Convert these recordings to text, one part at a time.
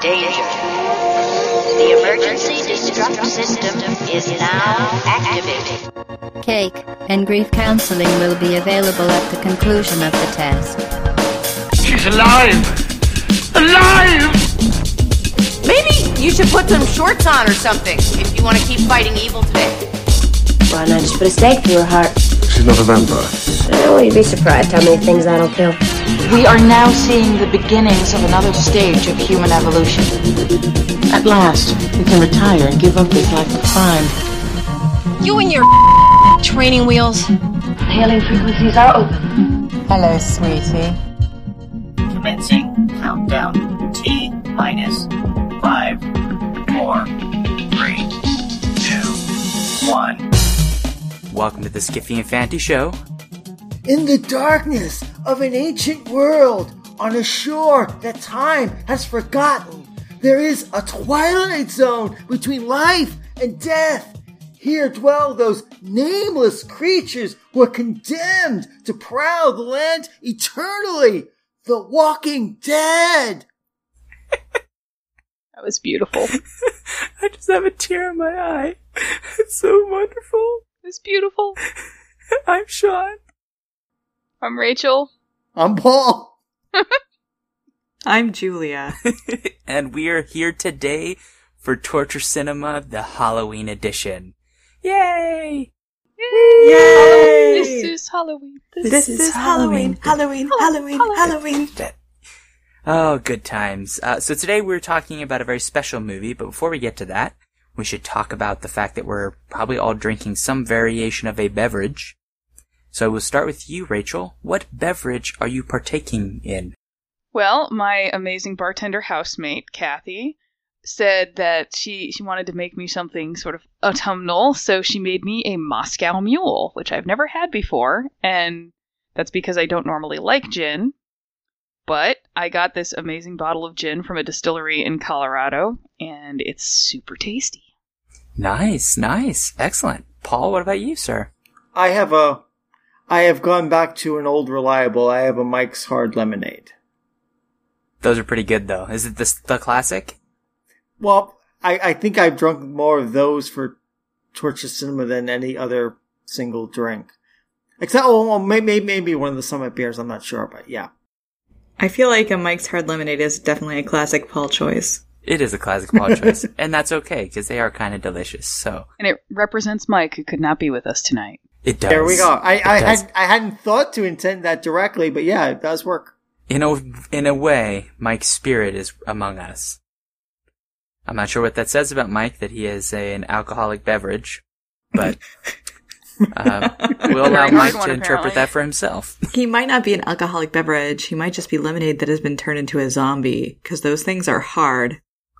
Danger. The emergency destruct system is now activated. Cake and grief counseling will be available at the conclusion of the test. She's alive! Alive! Maybe you should put some shorts on or something if you want to keep fighting evil today. Why not just put a stake through her heart? She's not a vampire. Oh, you'd be surprised how many things that'll kill. We are now seeing the beginnings of another stage of human evolution. At last, we can retire and give up this life of crime. You and your training wheels. Hailing frequencies are open. Hello, sweetie. Commencing countdown. T minus 5, 4, 3, 2, 1. Welcome to the Skiffy and Fanty Show. In the darkness of an ancient world, on a shore that time has forgotten, there is a twilight zone between life and death. Here dwell those nameless creatures who are condemned to prowl the land eternally. The Walking Dead. That was beautiful. I just have a tear in my eye. It's so wonderful. It's beautiful. I'm Sean. I'm Rachel. I'm Paul. I'm Julia. And we are here today for Torture Cinema, the Halloween edition. Yay! Yay! This is Halloween. This is Halloween. Halloween. Oh, good times. So today we're talking about a very special movie, but before we get to that, we should talk about the fact that we're probably all drinking some variation of a beverage. So we'll start with you, Rachel. What beverage are you partaking in? Well, my amazing bartender housemate, Kathy, said that she wanted to make me something sort of autumnal, so she made me a Moscow Mule, which I've never had before, and that's because I don't normally like gin. But I got this amazing bottle of gin from a distillery in Colorado, and it's super tasty. Nice. Excellent. Paul, what about you, sir? I have gone back to an old reliable. I have a Mike's Hard Lemonade. Those are pretty good, though. Is it the classic? Well, I think I've drunk more of those for Torture Cinema than any other single drink. Except, maybe one of the Summit beers, I'm not sure, but yeah. I feel like a Mike's Hard Lemonade is definitely a classic Paul choice. It is a classic Paul choice, and that's okay, because they are kind of delicious, so. And it represents Mike, who could not be with us tonight. It does. There we go. I hadn't thought to intend that directly, but yeah, it does work. In a way, Mike's spirit is among us. I'm not sure what that says about Mike, that he is an alcoholic beverage, but we'll allow Mike to interpret that for himself. He might not be an alcoholic beverage. He might just be lemonade that has been turned into a zombie, because those things are hard.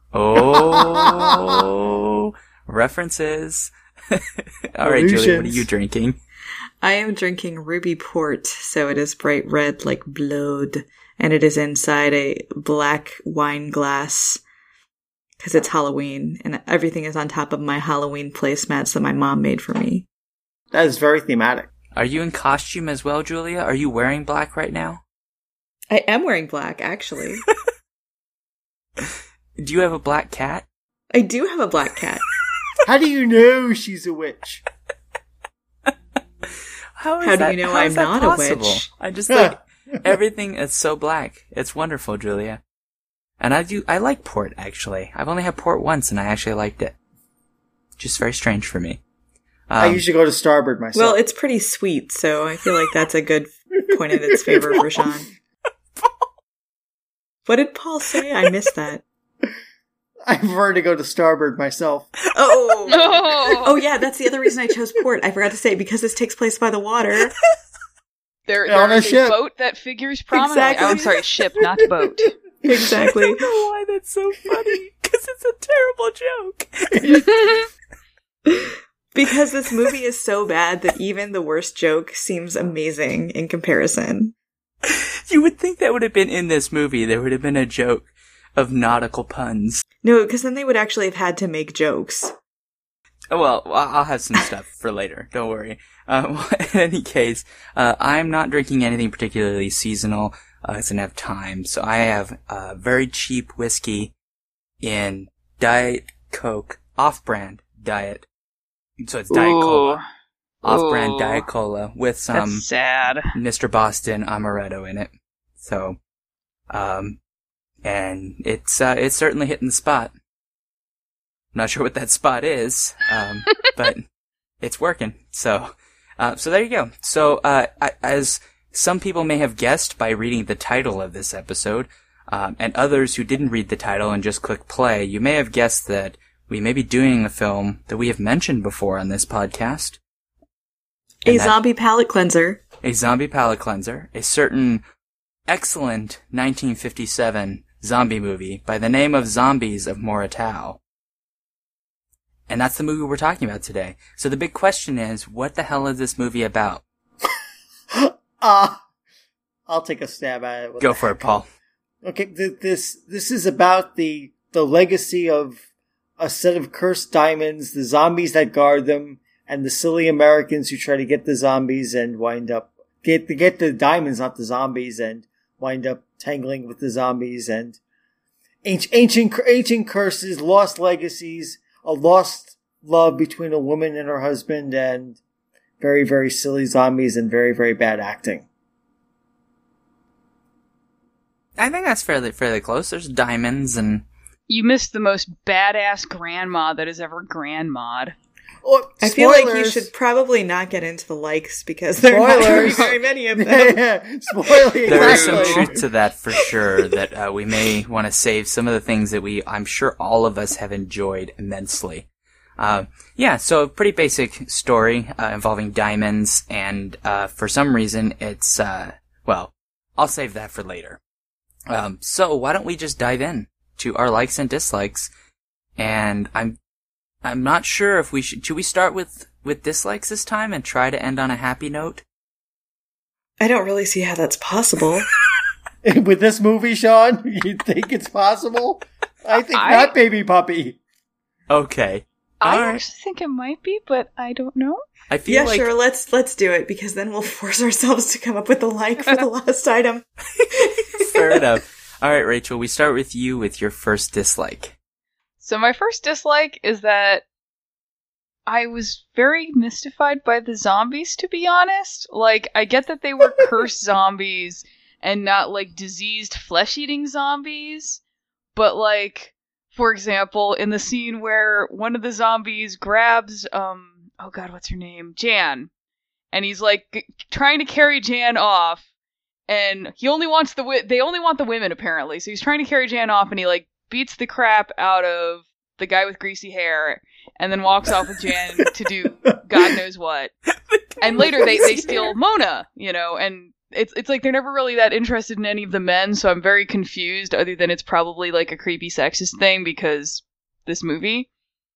Oh, references. All right, Julie, what are you drinking? I am drinking Ruby Port, so it is bright red like blood, and it is inside a black wine glass, because it's Halloween, and everything is on top of my Halloween placemats that my mom made for me. That is very thematic. Are you in costume as well, Julia? Are you wearing black right now? I am wearing black, actually. Do you have a black cat? I do have a black cat. How do you know she's a witch? How do you know I'm not possible? A witch? I just like everything is so black. It's wonderful, Julia. And I like port, actually. I've only had port once, and I actually liked it. Just very strange for me. I usually go to Starboard myself. Well, it's pretty sweet, so I feel like that's a good point in its favor for Sean. What did Paul say? I missed that. I prefer to go to Starboard myself. Oh. Oh, yeah, that's the other reason I chose port. I forgot to say, because this takes place by the water. There is a boat that figures prominently. Exactly. Oh, I'm sorry, ship, not boat. Exactly. I don't know why that's so funny, because it's a terrible joke. Because this movie is so bad that even the worst joke seems amazing in comparison. You would think that would have been in this movie. There would have been a joke of nautical puns. No, because then they would actually have had to make jokes. Well, I'll have some stuff for later. Don't worry. In any case, I'm not drinking anything particularly seasonal. I didn't have time. So I have very cheap whiskey in Diet Coke off-brand diet. So it's Diet Cola. Off-brand Diet Cola with some That's sad. Mr. Boston amaretto in it. So, and it's certainly hitting the spot. I'm not sure what that spot is, but it's working. So there you go. So, as some people may have guessed by reading the title of this episode, and others who didn't read the title and just click play, you may have guessed that we may be doing a film that we have mentioned before on this podcast. A zombie palate cleanser. A zombie palate cleanser. A certain excellent 1957 zombie movie by the name of Zombies of Moritao. And that's the movie we're talking about today. So the big question is, what the hell is this movie about? I'll take a stab at it. Go for it, Paul. Okay, this is about the legacy of a set of cursed diamonds, the zombies that guard them, and the silly Americans who try to get the zombies and wind up get the diamonds, not the zombies, and wind up tangling with the zombies, and ancient curses, lost legacies, a lost love between a woman and her husband, and very, very silly zombies and very, very bad acting. I think that's fairly close. There's diamonds and... You missed the most badass grandma that is ever grandma'd. Oh, I feel like you should probably not get into the likes because there are not very, very many of them. Spoilers. There is some truth to that for sure, that we may want to save some of the things that I'm sure all of us have enjoyed immensely. So a pretty basic story involving diamonds, and for some reason it's, I'll save that for later. So why don't we just dive in to our likes and dislikes, and I'm not sure if should we start with dislikes this time and try to end on a happy note? I don't really see how that's possible. With this movie, Sean, you think it's possible? I think not, baby puppy. Okay. I actually think it might be, but I don't know. I feel like... sure, let's do it, because then we'll force ourselves to come up with a like for the last item. Fair enough. Alright, Rachel, we start with you with your first dislike. So my first dislike is that I was very mystified by the zombies, to be honest. Like, I get that they were cursed zombies and not, like, diseased flesh-eating zombies, but, like, for example, in the scene where one of the zombies grabs, oh god, what's her name? Jan. And he's, like, trying to carry Jan off, and they only want the women, apparently, so he's trying to carry Jan off, and he, like, beats the crap out of the guy with greasy hair, and then walks off with Jan to do God knows what. And later they steal Mona, and it's like they're never really that interested in any of the men, so I'm very confused, other than it's probably like a creepy sexist thing because this movie.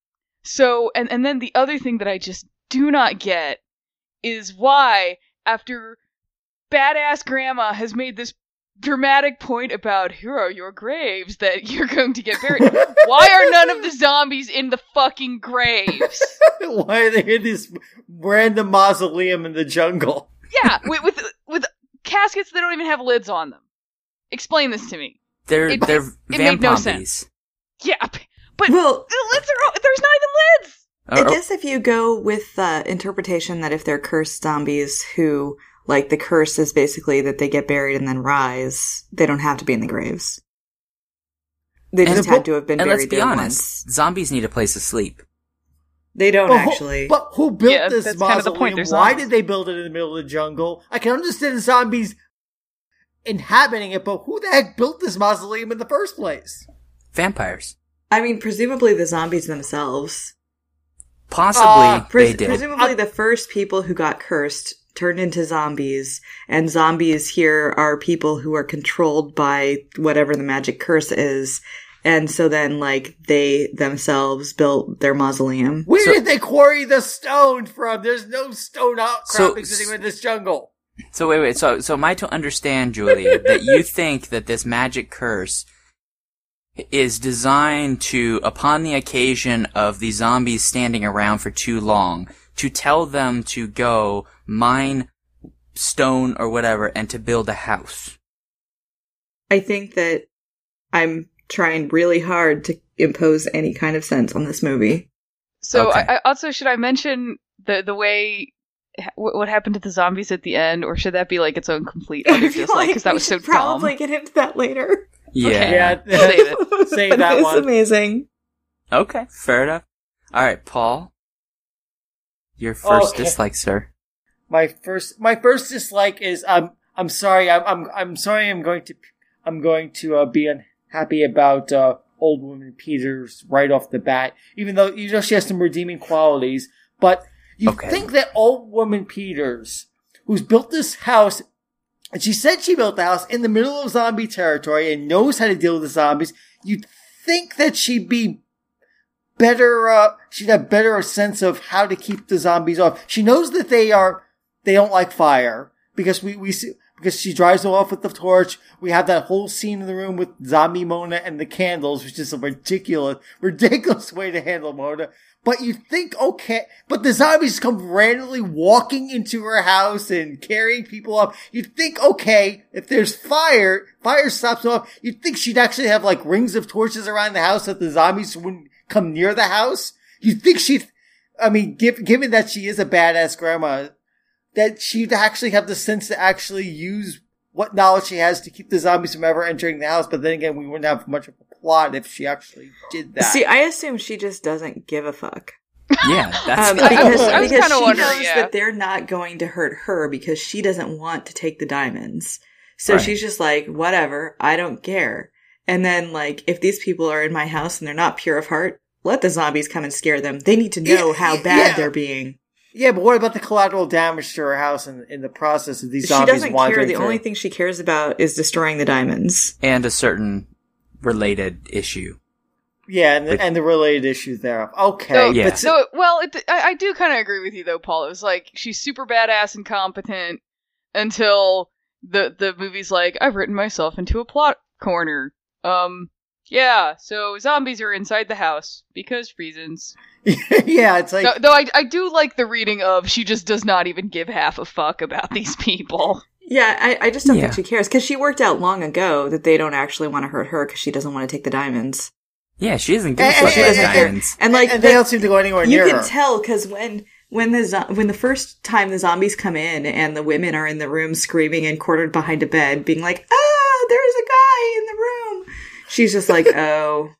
So, and then the other thing that I just do not get is why, after badass grandma has made this dramatic point about, here are your graves that you're going to get buried. Why are none of the zombies in the fucking graves? Why are they in this random mausoleum in the jungle? Yeah, with caskets that don't even have lids on them. Explain this to me. They're it made no sense. Yeah, but well, there's not even lids! I guess if you go with the interpretation that if they're cursed zombies who... Like, the curse is basically that they get buried and then rise. They don't have to be in the graves. They just had to have been buried. And let's be honest, once. Zombies need a place to sleep. They don't actually. But who built this that's mausoleum? Kind of the point. Why did they build it in the middle of the jungle? I can understand zombies inhabiting it, but who the heck built this mausoleum in the first place? Vampires. I mean, presumably the zombies themselves. Possibly they did. Presumably the first people who got cursed turned into zombies, and zombies here are people who are controlled by whatever the magic curse is, and so then, like, they themselves built their mausoleum. Where did they quarry the stone from? There's no stone outcropping sitting in this jungle. So wait, so am I to understand, Julia, that you think that this magic curse is designed to, upon the occasion of the zombies standing around for too long, to tell them to go mine stone or whatever and to build a house? I think that I'm trying really hard to impose any kind of sense on this movie. So Okay. I also, should I mention the way what happened to the zombies at the end, or should that be like its own complete other dislike? Because that was so dumb. Probably get into that later. Yeah. Okay. Save it. Save But that it's one. amazing. Okay, fair enough. All right, Paul. Your first Okay. dislike, sir. My first dislike is I'm sorry I'm sorry I'm going to be unhappy about Old Woman Peters right off the bat, even though she has some redeeming qualities. But you think that Old Woman Peters, who's built this house, and she said she built the house in the middle of zombie territory and knows how to deal with the zombies, you'd think that she'd be better. She'd have better sense of how to keep the zombies off. She knows that they don't like fire because we see, because she drives them off with the torch. We have that whole scene in the room with zombie Mona and the candles, which is a ridiculous way to handle Mona. But you think, okay, but the zombies come randomly walking into her house and carrying people off. You'd think, okay, if there's fire stops them off. You'd think she'd actually have like rings of torches around the house that the zombies wouldn't come near the house. You'd think given that she is a badass grandma, that she'd actually have the sense to actually use what knowledge she has to keep the zombies from ever entering the house. But then again, we wouldn't have much of a plot if she actually did that. See, I assume she just doesn't give a fuck. Yeah, that's because I was she kinda wondering, knows yeah. that they're not going to hurt her because she doesn't want to take the diamonds. So Right. she's just like, whatever, I don't care. And then, like, if these people are in my house and they're not pure of heart, let the zombies come and scare them. They need to know how bad they're being. Yeah, but what about the collateral damage to her house in the process of these She zombies doesn't care. wandering The through? only thing she cares about is destroying the diamonds. and a certain related issue. Yeah, and the related issues there. Okay, So, Yeah. I do kind of agree with you though, Paul. It was like she's super badass and competent until the movie's like, I've written myself into a plot corner. Yeah, so zombies are inside the house because reasons. yeah, it's like Though I do like the reading of she just does not even give half a fuck about these people. Yeah, I just don't Yeah. think she cares. Because she worked out long ago that they don't actually want to hurt her because she doesn't want to take the diamonds. Yeah, she doesn't give a And- fuck and- about and- diamonds. And like and they don't seem to go anywhere you near can her. tell because when the first time the zombies come in and the women are in the room screaming and cornered behind a bed, being like, "Ah, there's a guy in the room," she's just like, "Oh,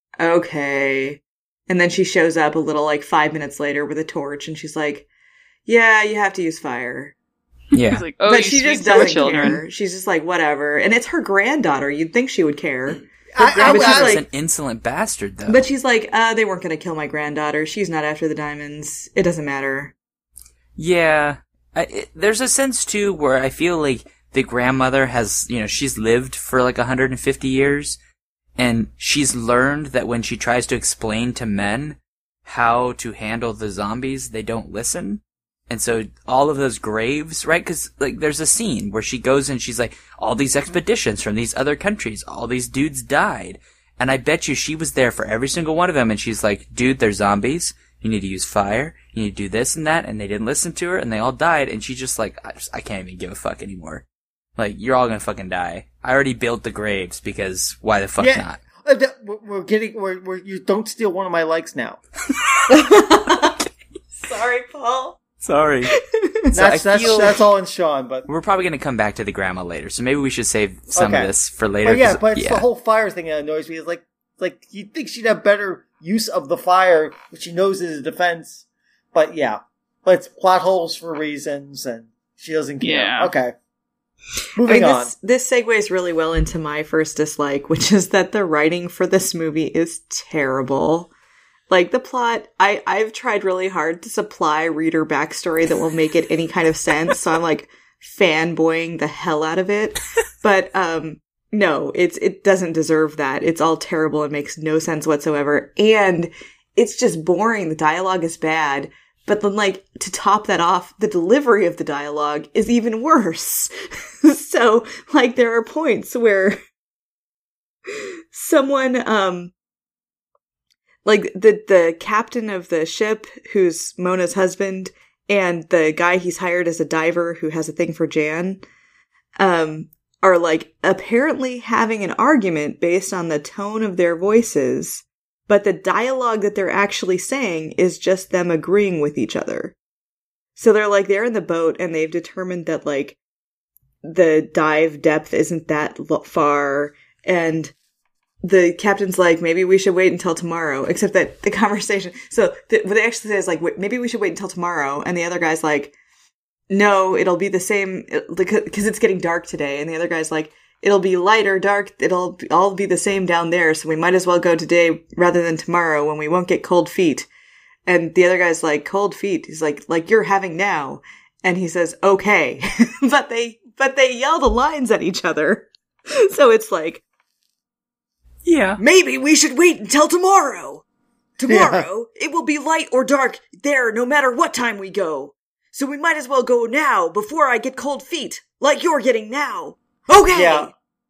okay." And then she shows up a little like 5 minutes later with a torch, and she's like, "Yeah, you have to use fire." Yeah. It's like, oh, but you she sweet just doesn't children. care. She's just like, whatever. And it's her granddaughter. You'd think she would care. I But was she's She's like, an insolent bastard, though. but she's like, they weren't going to kill my granddaughter. She's not after the diamonds. It doesn't matter. Yeah. There's a sense, too, where I feel like the grandmother has, she's lived for like 150 years, and she's learned that when she tries to explain to men how to handle the zombies, they don't listen. And so all of those graves, right? Because like there's a scene where she goes and she's like, all these expeditions from these other countries, all these dudes died. And I bet you she was there for every single one of them. And she's like, dude, they're zombies. You need to use fire. You need to do this and that. And they didn't listen to her and they all died. And she's just like, I can't even give a fuck anymore. Like, you're all gonna fucking die. I already built the graves because why the fuck not? You don't steal one of my likes now. Sorry, Paul. Sorry. That's all in Sean, but We're probably going to come back to the grandma later, so maybe we should save some Okay. of this for later. But yeah, 'cause- but it's the whole fire thing that annoys me. It's like you'd think she'd have better use of the fire, which she knows is a defense. But yeah, but it's plot holes for reasons, and she doesn't care. Yeah. Okay, moving on. This segues really well into my first dislike, which is that the writing for this movie is terrible. Like, the plot, I've tried really hard to supply reader backstory that will make it any kind of sense, so I'm, like, fanboying the hell out of it. But, no, it doesn't deserve that. It's all terrible and makes no sense whatsoever. And it's just boring. The dialogue is bad. But then, like, to top that off, the delivery of the dialogue is even worse. So, like, there are points where someone, like, the captain of the ship, who's Mona's husband, and the guy he's hired as a diver who has a thing for Jan, are like apparently having an argument based on the tone of their voices, but the dialogue that they're actually saying is just them agreeing with each other. So they're in the boat and they've determined that like the dive depth isn't that far, and the captain's like, maybe we should wait until tomorrow, except that the conversation, so what they actually say is like, maybe we should wait until tomorrow, and the other guy's like, no, it'll be the same, because it's getting dark today, and the other guy's like, it'll be light or dark, it'll all be the same down there, so we might as well go today rather than tomorrow when we won't get cold feet. And the other guy's like, cold feet? He's like you're having now. And he says, okay. but they yell the lines at each other. So it's like, yeah, maybe we should wait until tomorrow. Tomorrow, it will be light or dark there no matter what time we go. So we might as well go now before I get cold feet, like you're getting now. Okay!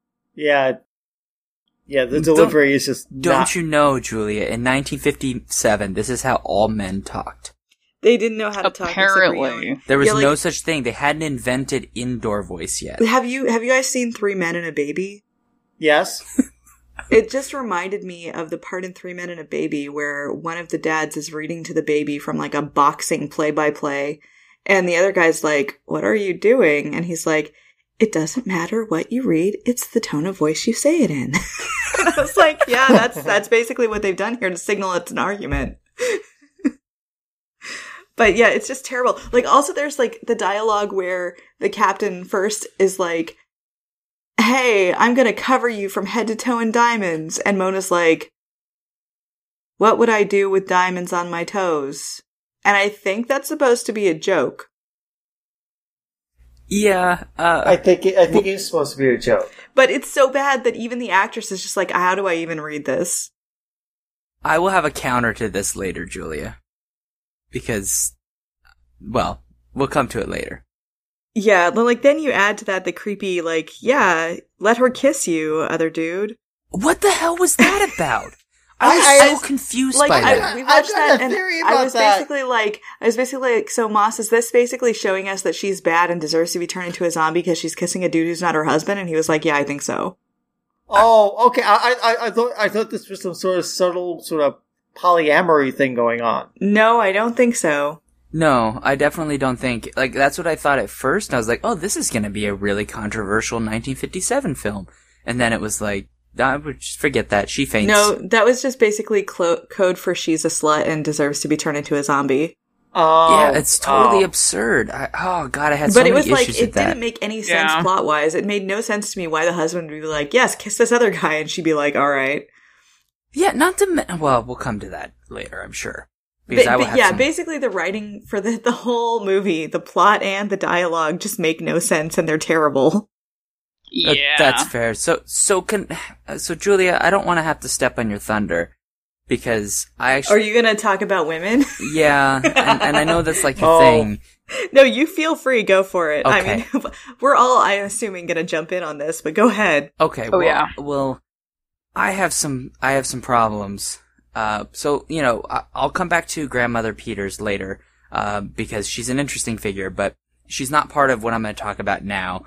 Yeah, the delivery is just Don't you know, Julia, in 1957, this is how all men talked. They didn't know how to talk. Apparently. There was no such thing. They hadn't invented indoor voice yet. Have you guys seen 3 Men and a Baby? Yes. It just reminded me of the part in 3 Men and a Baby where one of the dads is reading to the baby from like a boxing play-by-play, and the other guy's like, what are you doing? And he's like, it doesn't matter what you read, it's the tone of voice you say it in. And I was like, yeah, that's basically what they've done here to signal it's an argument. But yeah, it's just terrible. Like, also there's like the dialogue where the captain first is like, hey, I'm gonna cover you from head to toe in diamonds. And Mona's like, what would I do with diamonds on my toes? And I think that's supposed to be a joke. Yeah, I think it's supposed to be a joke. But it's so bad that even the actress is just like, how do I even read this? I will have a counter to this later, Julia. Because, well, we'll come to it later. Yeah, like, then you add to that the creepy, like, yeah, let her kiss you, other dude. What the hell was that about? I was so confused by that. We watched that, and I was that. basically like, so Moss, is this basically showing us that she's bad and deserves to be turned into a zombie because she's kissing a dude who's not her husband? And he was like, yeah, I think so. Oh, okay. I thought this was some sort of subtle, sort of polyamory thing going on. No, I don't think so. No, I definitely don't think, like, that's what I thought at first. And I was like, oh, this is gonna be a really controversial 1957 film. And then it was like, I would just forget that. She faints. No, that was just basically code for she's a slut and deserves to be turned into a zombie. Oh, yeah, it's totally absurd. God, I had so many issues with that. But it was like, it didn't make any sense plot-wise. It made no sense to me why the husband would be like, yes, kiss this other guy, and she'd be like, all right. Yeah, not to... Well, we'll come to that later, I'm sure. Basically the writing for the whole movie, the plot and the dialogue just make no sense, and they're terrible. Yeah. That's fair. So Julia, I don't want to have to step on your thunder, because I actually... Are you going to talk about women? Yeah, and I know that's like a thing. No, you feel free, go for it. Okay. I mean, we're all, I'm assuming, going to jump in on this, but go ahead. Okay, well, I have some problems. So, you know, I'll come back to Grandmother Peters later, because she's an interesting figure, but she's not part of what I'm going to talk about now.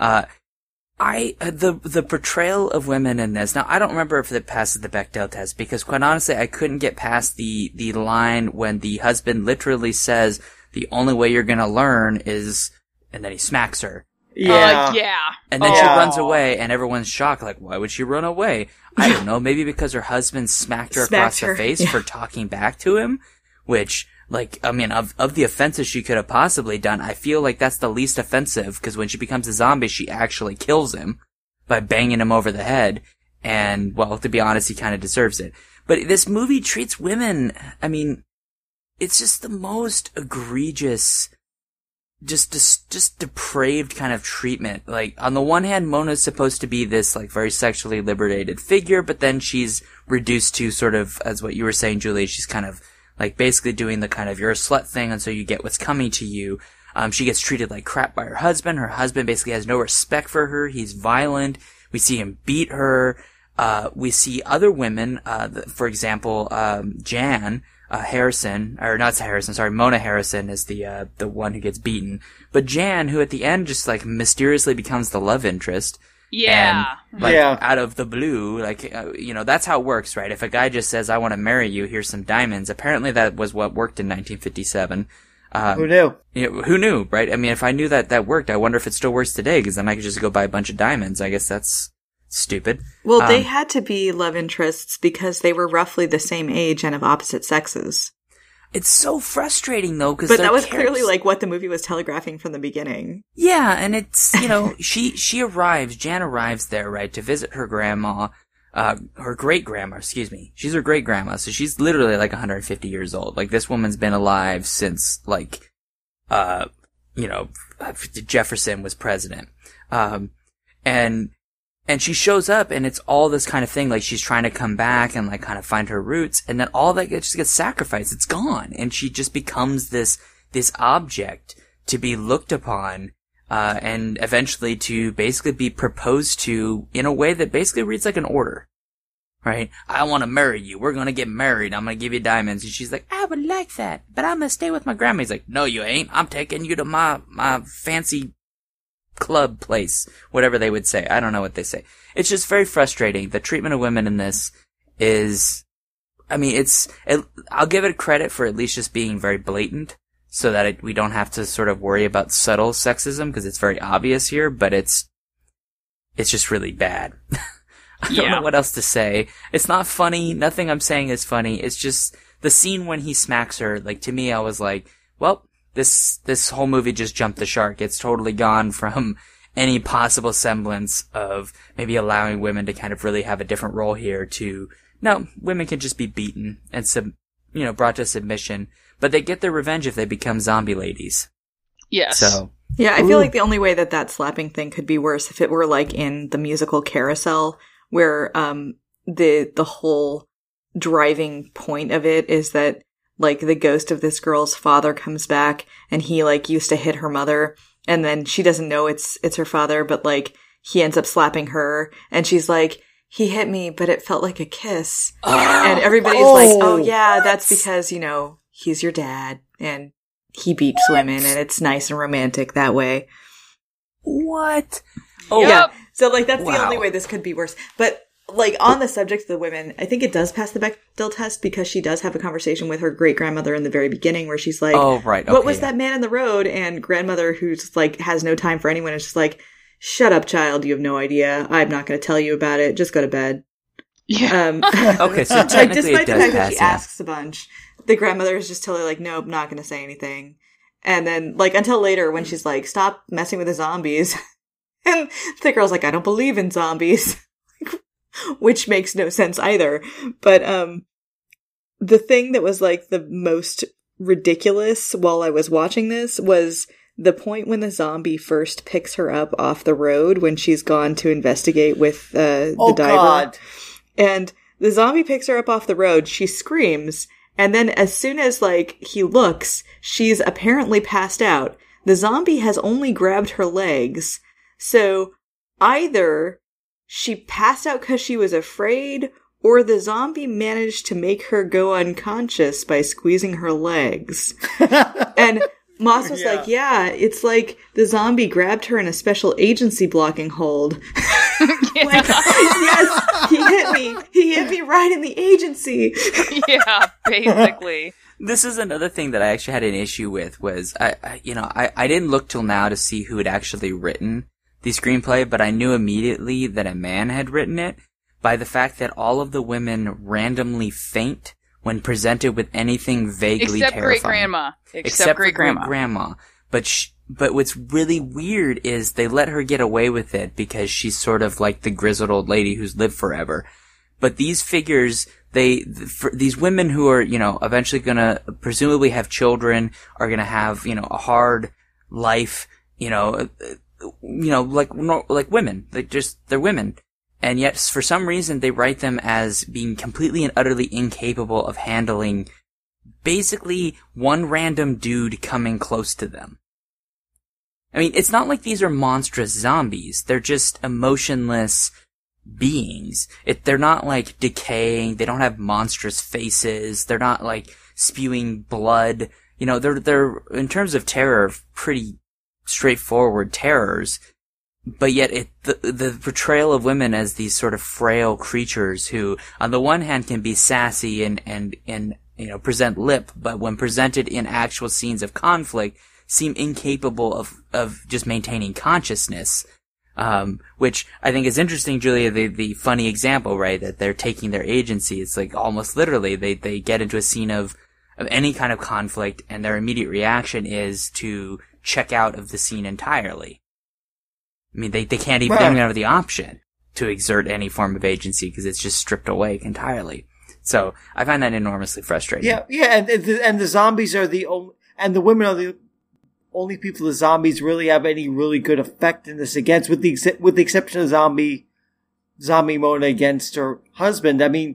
The portrayal of women in this, now I don't remember if it passes the Bechdel test, because quite honestly I couldn't get past the line when the husband literally says, the only way you're gonna learn is, and then he smacks her. Yeah. And then she runs away and everyone's shocked, like, why would she run away? I don't know, maybe because her husband smacked her across the face for talking back to him, which... Like, I mean, of the offenses she could have possibly done, I feel like that's the least offensive, because when she becomes a zombie, she actually kills him by banging him over the head, and, well, to be honest, he kind of deserves it. But this movie treats women, I mean, it's just the most egregious, just depraved kind of treatment. Like, on the one hand, Mona's supposed to be this, like, very sexually liberated figure, but then she's reduced to sort of, as what you were saying, Julie, she's kind of like basically doing the kind of you're a slut thing, and so you get what's coming to you. She gets treated like crap by her husband. Her husband basically has no respect for her. He's violent. We see him beat her. We see other women, for example, Jan Harrison, or not Harrison, sorry, Mona Harrison is the one who gets beaten. But Jan, who at the end just like mysteriously becomes the love interest, Yeah. And, like, out of the blue, like, that's how it works, right? If a guy just says, I want to marry you, here's some diamonds, apparently that was what worked in 1957. Who knew? Who knew, right? I mean, if I knew that worked, I wonder if it still works today, because then I could just go buy a bunch of diamonds. I guess that's stupid. Well, they had to be love interests because they were roughly the same age and of opposite sexes. It's so frustrating, though, because but that was clearly like what the movie was telegraphing from the beginning. Yeah, and it's Jan arrives there, right, to visit her grandma, her great-grandma, excuse me. She's her great-grandma, so she's literally like 150 years old. Like, this woman's been alive since, like, Jefferson was president. And she shows up, and it's all this kind of thing, like she's trying to come back and like kind of find her roots, and then all that just gets sacrificed. It's gone, and she just becomes this object to be looked upon, and eventually to basically be proposed to in a way that basically reads like an order, right? I want to marry you. We're gonna get married. I'm gonna give you diamonds. And she's like, I would like that, but I'm gonna stay with my grandma. He's like, no, you ain't. I'm taking you to my fancy club place, whatever they would say. I don't know what they say. It's just very frustrating. The treatment of women in this is, I mean, I'll give it credit for at least just being very blatant, so that we don't have to sort of worry about subtle sexism, because it's very obvious here, but it's just really bad. I don't know what else to say. It's not funny. Nothing I'm saying is funny. It's just the scene when he smacks her, like, to me, I was like, well, this whole movie just jumped the shark. It's totally gone from any possible semblance of maybe allowing women to kind of really have a different role here to, no, women can just be beaten and brought to submission, but they get their revenge if they become zombie ladies. Yes. So. Yeah, I feel like the only way that slapping thing could be worse if it were like in the musical Carousel, where, the whole driving point of it is that, like, the ghost of this girl's father comes back, and he, like, used to hit her mother, and then she doesn't know it's her father, but, like, he ends up slapping her, and she's like, he hit me, but it felt like a kiss. And everybody's like, oh, yeah, that's because, he's your dad, and he beats women, and it's nice and romantic that way. What? Oh, yeah. So, like, that's the only way this could be worse. But, like, on the subject of the women, I think it does pass the Bechdel test, because she does have a conversation with her great-grandmother in the very beginning where she's like, oh, right. Okay, what was that man in the road? And grandmother, who's, like, has no time for anyone, is just like, shut up, child, you have no idea. I'm not going to tell you about it. Just go to bed. Yeah. Okay, so technically despite it does the fact pass, that she asks a bunch, the grandmother is just totally like, nope, not going to say anything. And then, like, until later when she's like, stop messing with the zombies. And the girl's like, I don't believe in zombies. Which makes no sense either. But the thing that was, like, the most ridiculous while I was watching this was the point when the zombie first picks her up off the road when she's gone to investigate with the diver. God. And the zombie picks her up off the road, she screams, and then as soon as, like, he looks, she's apparently passed out. The zombie has only grabbed her legs. So either she passed out because she was afraid, or the zombie managed to make her go unconscious by squeezing her legs. And Moss was like, yeah, it's like the zombie grabbed her in a special agency blocking hold. Like, yes, he hit me. He hit me right in the agency. Yeah, basically. This is another thing that I actually had an issue with was, I didn't look till now to see who had actually written the screenplay, but I knew immediately that a man had written it by the fact that all of the women randomly faint when presented with anything vaguely Except terrifying. Great-grandma. Except great-grandma. But what's really weird is they let her get away with it because she's sort of like the grizzled old lady who's lived forever. But these figures, these women who are, eventually gonna presumably have children, are gonna have, a hard life, like women. They're women. And yet, for some reason, they write them as being completely and utterly incapable of handling basically one random dude coming close to them. I mean, it's not like these are monstrous zombies. They're just emotionless beings. They're not, like, decaying. They don't have monstrous faces. They're not, like, spewing blood. They're, in terms of terror, pretty straightforward terrors. but yet the portrayal of women as these sort of frail creatures who, on the one hand, can be sassy and present lip, but when presented in actual scenes of conflict, seem incapable of just maintaining consciousness. Which I think is interesting, Julia, the funny example, right, that they're taking their agency. It's like almost literally they get into a scene of any kind of conflict and their immediate reaction is to check out of the scene entirely. I mean, they can't even have the option to exert any form of agency because it's just stripped away entirely. So I find that enormously frustrating. Yeah, and the zombies are and the women are the only people the zombies really have any really good effect in this against, with the exception of zombie Mona against her husband. I mean,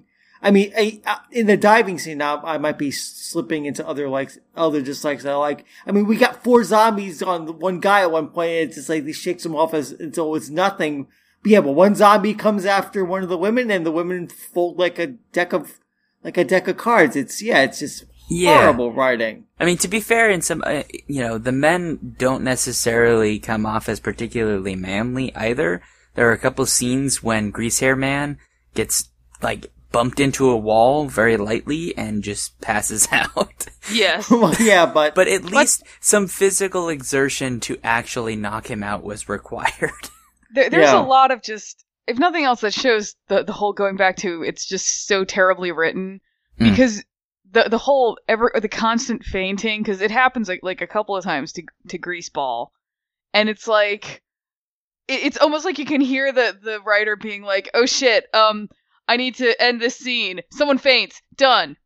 in the diving scene now, I might be slipping into other dislikes I like. I mean, we got 4 zombies on one guy at one point. And it's just like he shakes them off until it's nothing. But yeah, but one zombie comes after one of the women, and the women fold like a deck of cards. It's just horrible writing. I mean, to be fair, in some, the men don't necessarily come off as particularly manly either. There are a couple of scenes when Greasehair Man gets, bumped into a wall very lightly and just passes out. Yes. Well, yeah, but at least some physical exertion to actually knock him out was required. There's a lot of just, if nothing else, that shows the whole going back to it's just so terribly written because the whole the constant fainting, because it happens like a couple of times to Greaseball, and it's like it's almost like you can hear the writer being like, oh shit, I need to end this scene. Someone faints. Done.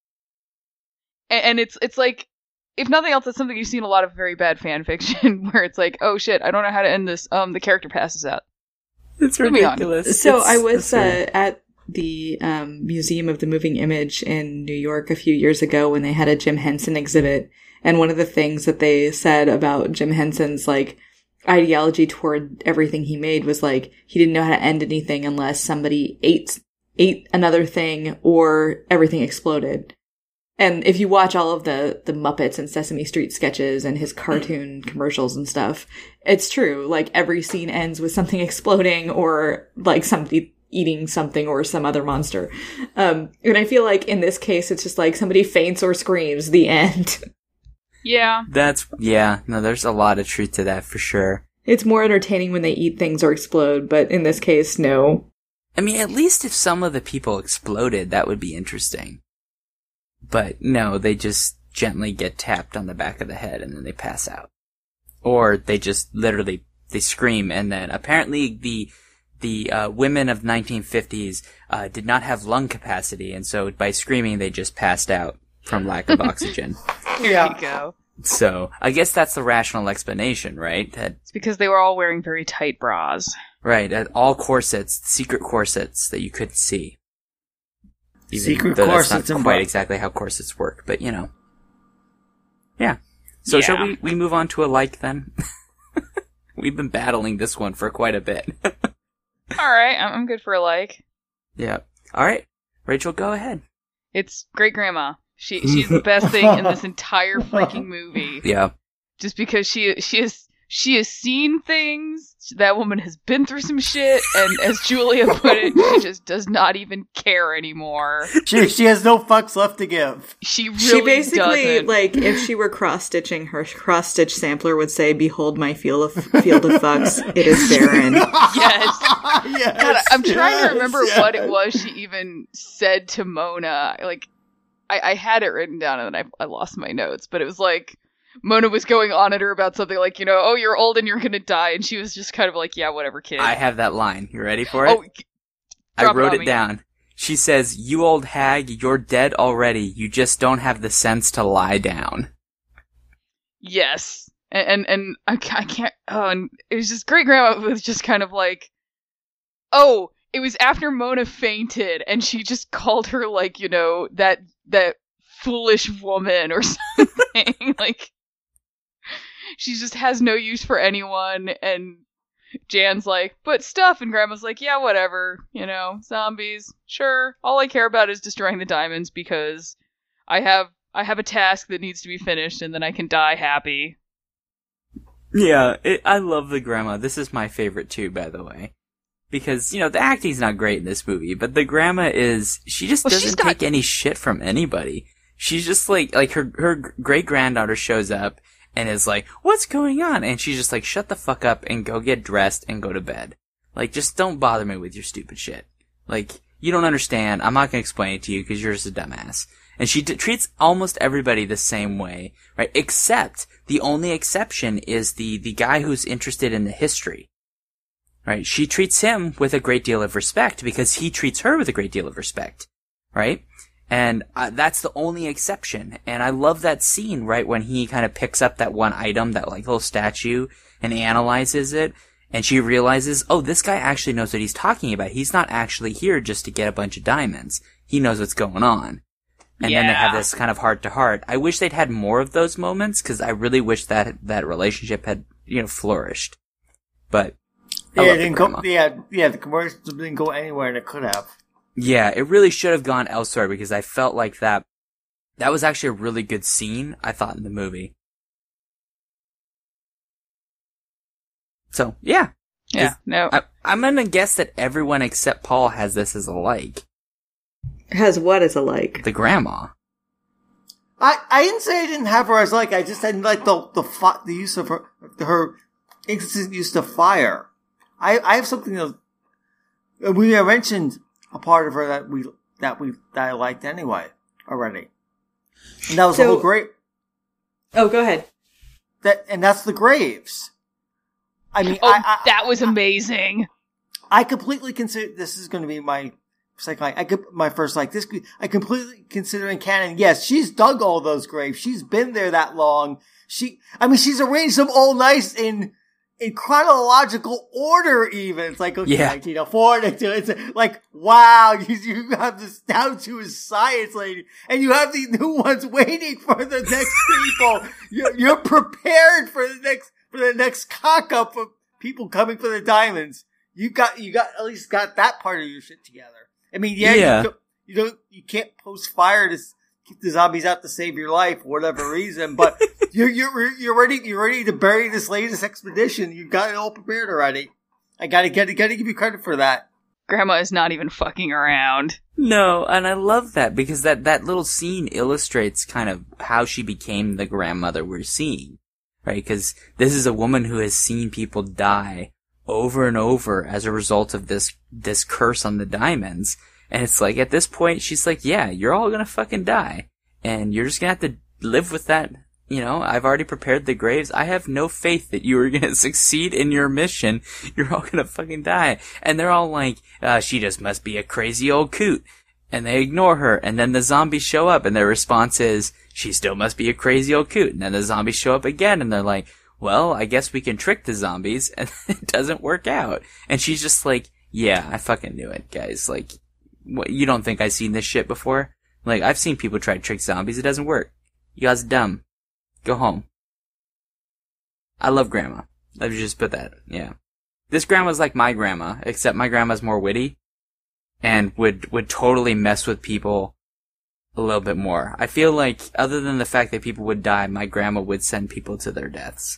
And it's like, if nothing else, it's something you've seen a lot of very bad fan fiction where it's like, oh shit, I don't know how to end this. The character passes out. It's ridiculous. So I was at the Museum of the Moving Image in New York a few years ago when they had a Jim Henson exhibit. And one of the things that they said about Jim Henson's ideology toward everything he made was he didn't know how to end anything unless somebody ate another thing or everything exploded. And if you watch all of the Muppets and Sesame Street sketches and his cartoon commercials and stuff, it's true. Every scene ends with something exploding or somebody eating something or some other monster. And I feel like in this case, it's just somebody faints or screams, the end. Yeah. There's a lot of truth to that for sure. It's more entertaining when they eat things or explode, but in this case, no. I mean, at least if some of the people exploded, that would be interesting. But no, they just gently get tapped on the back of the head and then they pass out. Or they just literally, they scream, and then apparently the women of 1950s did not have lung capacity, and so by screaming they just passed out from lack of oxygen. Here you go. So, I guess that's the rational explanation, right? It's because they were all wearing very tight bras. Right, all corsets, secret corsets that you couldn't see. Even secret though corsets. That's not quite exactly how corsets work, but Yeah. So shall we move on to a like then? We've been battling this one for quite a bit. Alright, I'm good for a like. Yeah. Alright, Rachel, go ahead. It's Great Grandma. She's the best thing in this entire freaking movie. Yeah. Just because she has seen things. That woman has been through some shit, and as Julia put it, she just does not even care anymore. She has no fucks left to give. She basically doesn't. If she were cross-stitching, her cross-stitch sampler would say, "Behold my field of fucks. It is barren." Yes. Yes. God, I'm trying to remember what it was she even said to Mona. I had it written down and then I lost my notes, but it was Mona was going on at her about something oh, you're old and you're gonna die, and she was just kind of yeah, whatever, kid. I have that line. You ready for it? Oh, I wrote it down. She says, "You old hag, you're dead already. You just don't have the sense to lie down." Yes. And I can't, and it was just Great Grandma was just kind of oh, it was after Mona fainted, and she just called her that foolish woman or something. She just has no use for anyone, and Jan's but stuff, and Grandma's yeah, whatever, zombies, sure. All I care about is destroying the diamonds because I have a task that needs to be finished, and then I can die happy. Yeah, I love the grandma. This is my favorite too, by the way. Because, the acting's not great in this movie, but the grandma she just doesn't take any shit from anybody. She's just like her great-granddaughter shows up and is like, what's going on? And she's just like, shut the fuck up and go get dressed and go to bed. Like, just don't bother me with your stupid shit. Like, you don't understand. I'm not gonna explain it to you because you're just a dumbass. And she treats almost everybody the same way, right? Except, the only exception is the guy who's interested in the history. Right? She treats him with a great deal of respect because he treats her with a great deal of respect. Right? And that's the only exception. And I love that scene, right, when he kind of picks up that one item, that like little statue, and analyzes it. And she realizes, oh, this guy actually knows what he's talking about. He's not actually here just to get a bunch of diamonds. He knows what's going on. And then they have this kind of heart-to-heart. I wish they'd had more of those moments, because I really wish that relationship had, flourished. But yeah, the commercials didn't go anywhere, and it could have. Yeah, it really should have gone elsewhere, because I felt like that was actually a really good scene, I thought, in the movie. So, yeah. Yeah, no. I'm gonna guess that everyone except Paul has this as a like. Has what as a like? The grandma. I didn't say I didn't have her as like, I just didn't like the use of her inconsistent use of fire. I have something that we mentioned a part of her that I liked anyway already, and that was the whole grave. Oh, go ahead. That's the graves. I mean, that was amazing. I completely consider this is going to be my my first like this. I completely consider in canon. Yes, she's dug all those graves. She's been there that long. She's arranged them all nice in chronological order. Even it's like, okay, 1904, it's like, wow, you have this down to a science, lady, and you have these new ones waiting for the next people. You're prepared for the next cock up of people coming for the diamonds. You at least got that part of your shit together. I mean, you can't post fire to keep the zombies out to save your life for whatever reason, but you're ready to bury this latest expedition. You've got it all prepared already. I gotta give you credit for that. Grandma is not even fucking around. No, and I love that because that little scene illustrates kind of how she became the grandmother we're seeing, right? Because this is a woman who has seen people die over and over as a result of this curse on the diamonds. And it's like, at this point, she's like, yeah, you're all gonna fucking die. And you're just gonna have to live with that. I've already prepared the graves. I have no faith that you are gonna succeed in your mission. You're all gonna fucking die. And they're all like, she just must be a crazy old coot. And they ignore her. And then the zombies show up and their response is, she still must be a crazy old coot. And then the zombies show up again and they're like, well, I guess we can trick the zombies, and it doesn't work out. And she's just like, yeah, I fucking knew it, guys. Like, what, you don't think I've seen this shit before? Like, I've seen people try to trick zombies, it doesn't work. You guys are dumb. Go home. I love Grandma. Let me just put that, yeah. This grandma's like my grandma, except my grandma's more witty, and would totally mess with people a little bit more. I feel like, other than the fact that people would die, my grandma would send people to their deaths.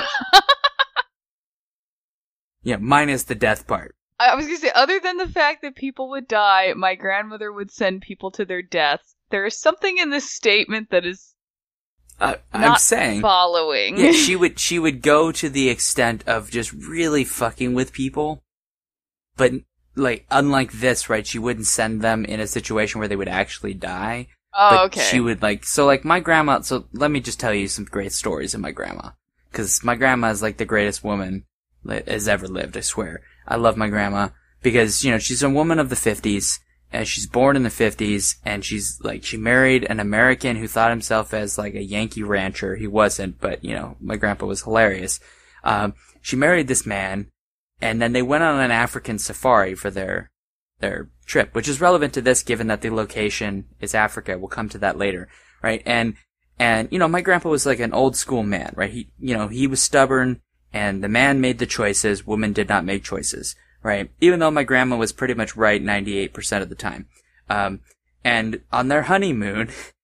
Yeah, minus the death part. I was gonna say, other than the fact that people would die, my grandmother would send people to their deaths. There is something in this statement that is I'm saying following. Yeah, she would go to the extent of just really fucking with people, but like unlike this, right? She wouldn't send them in a situation where they would actually die. Oh, but okay. She would like my grandma. So let me just tell you some great stories of my grandma, because my grandma is like the greatest woman that has ever lived. I swear, I love my grandma because she's a woman of the 50s. And she's born in the 50s, and she married an American who thought himself as like a Yankee rancher. He wasn't, but my grandpa was hilarious. She married this man, and then they went on an African safari for their trip, which is relevant to this given that the location is Africa. We'll come to that later, right? And my grandpa was like an old school man, right? He was stubborn, and the man made the choices, woman did not make choices. Right, even though my grandma was pretty much right 98% of the time. And on their honeymoon,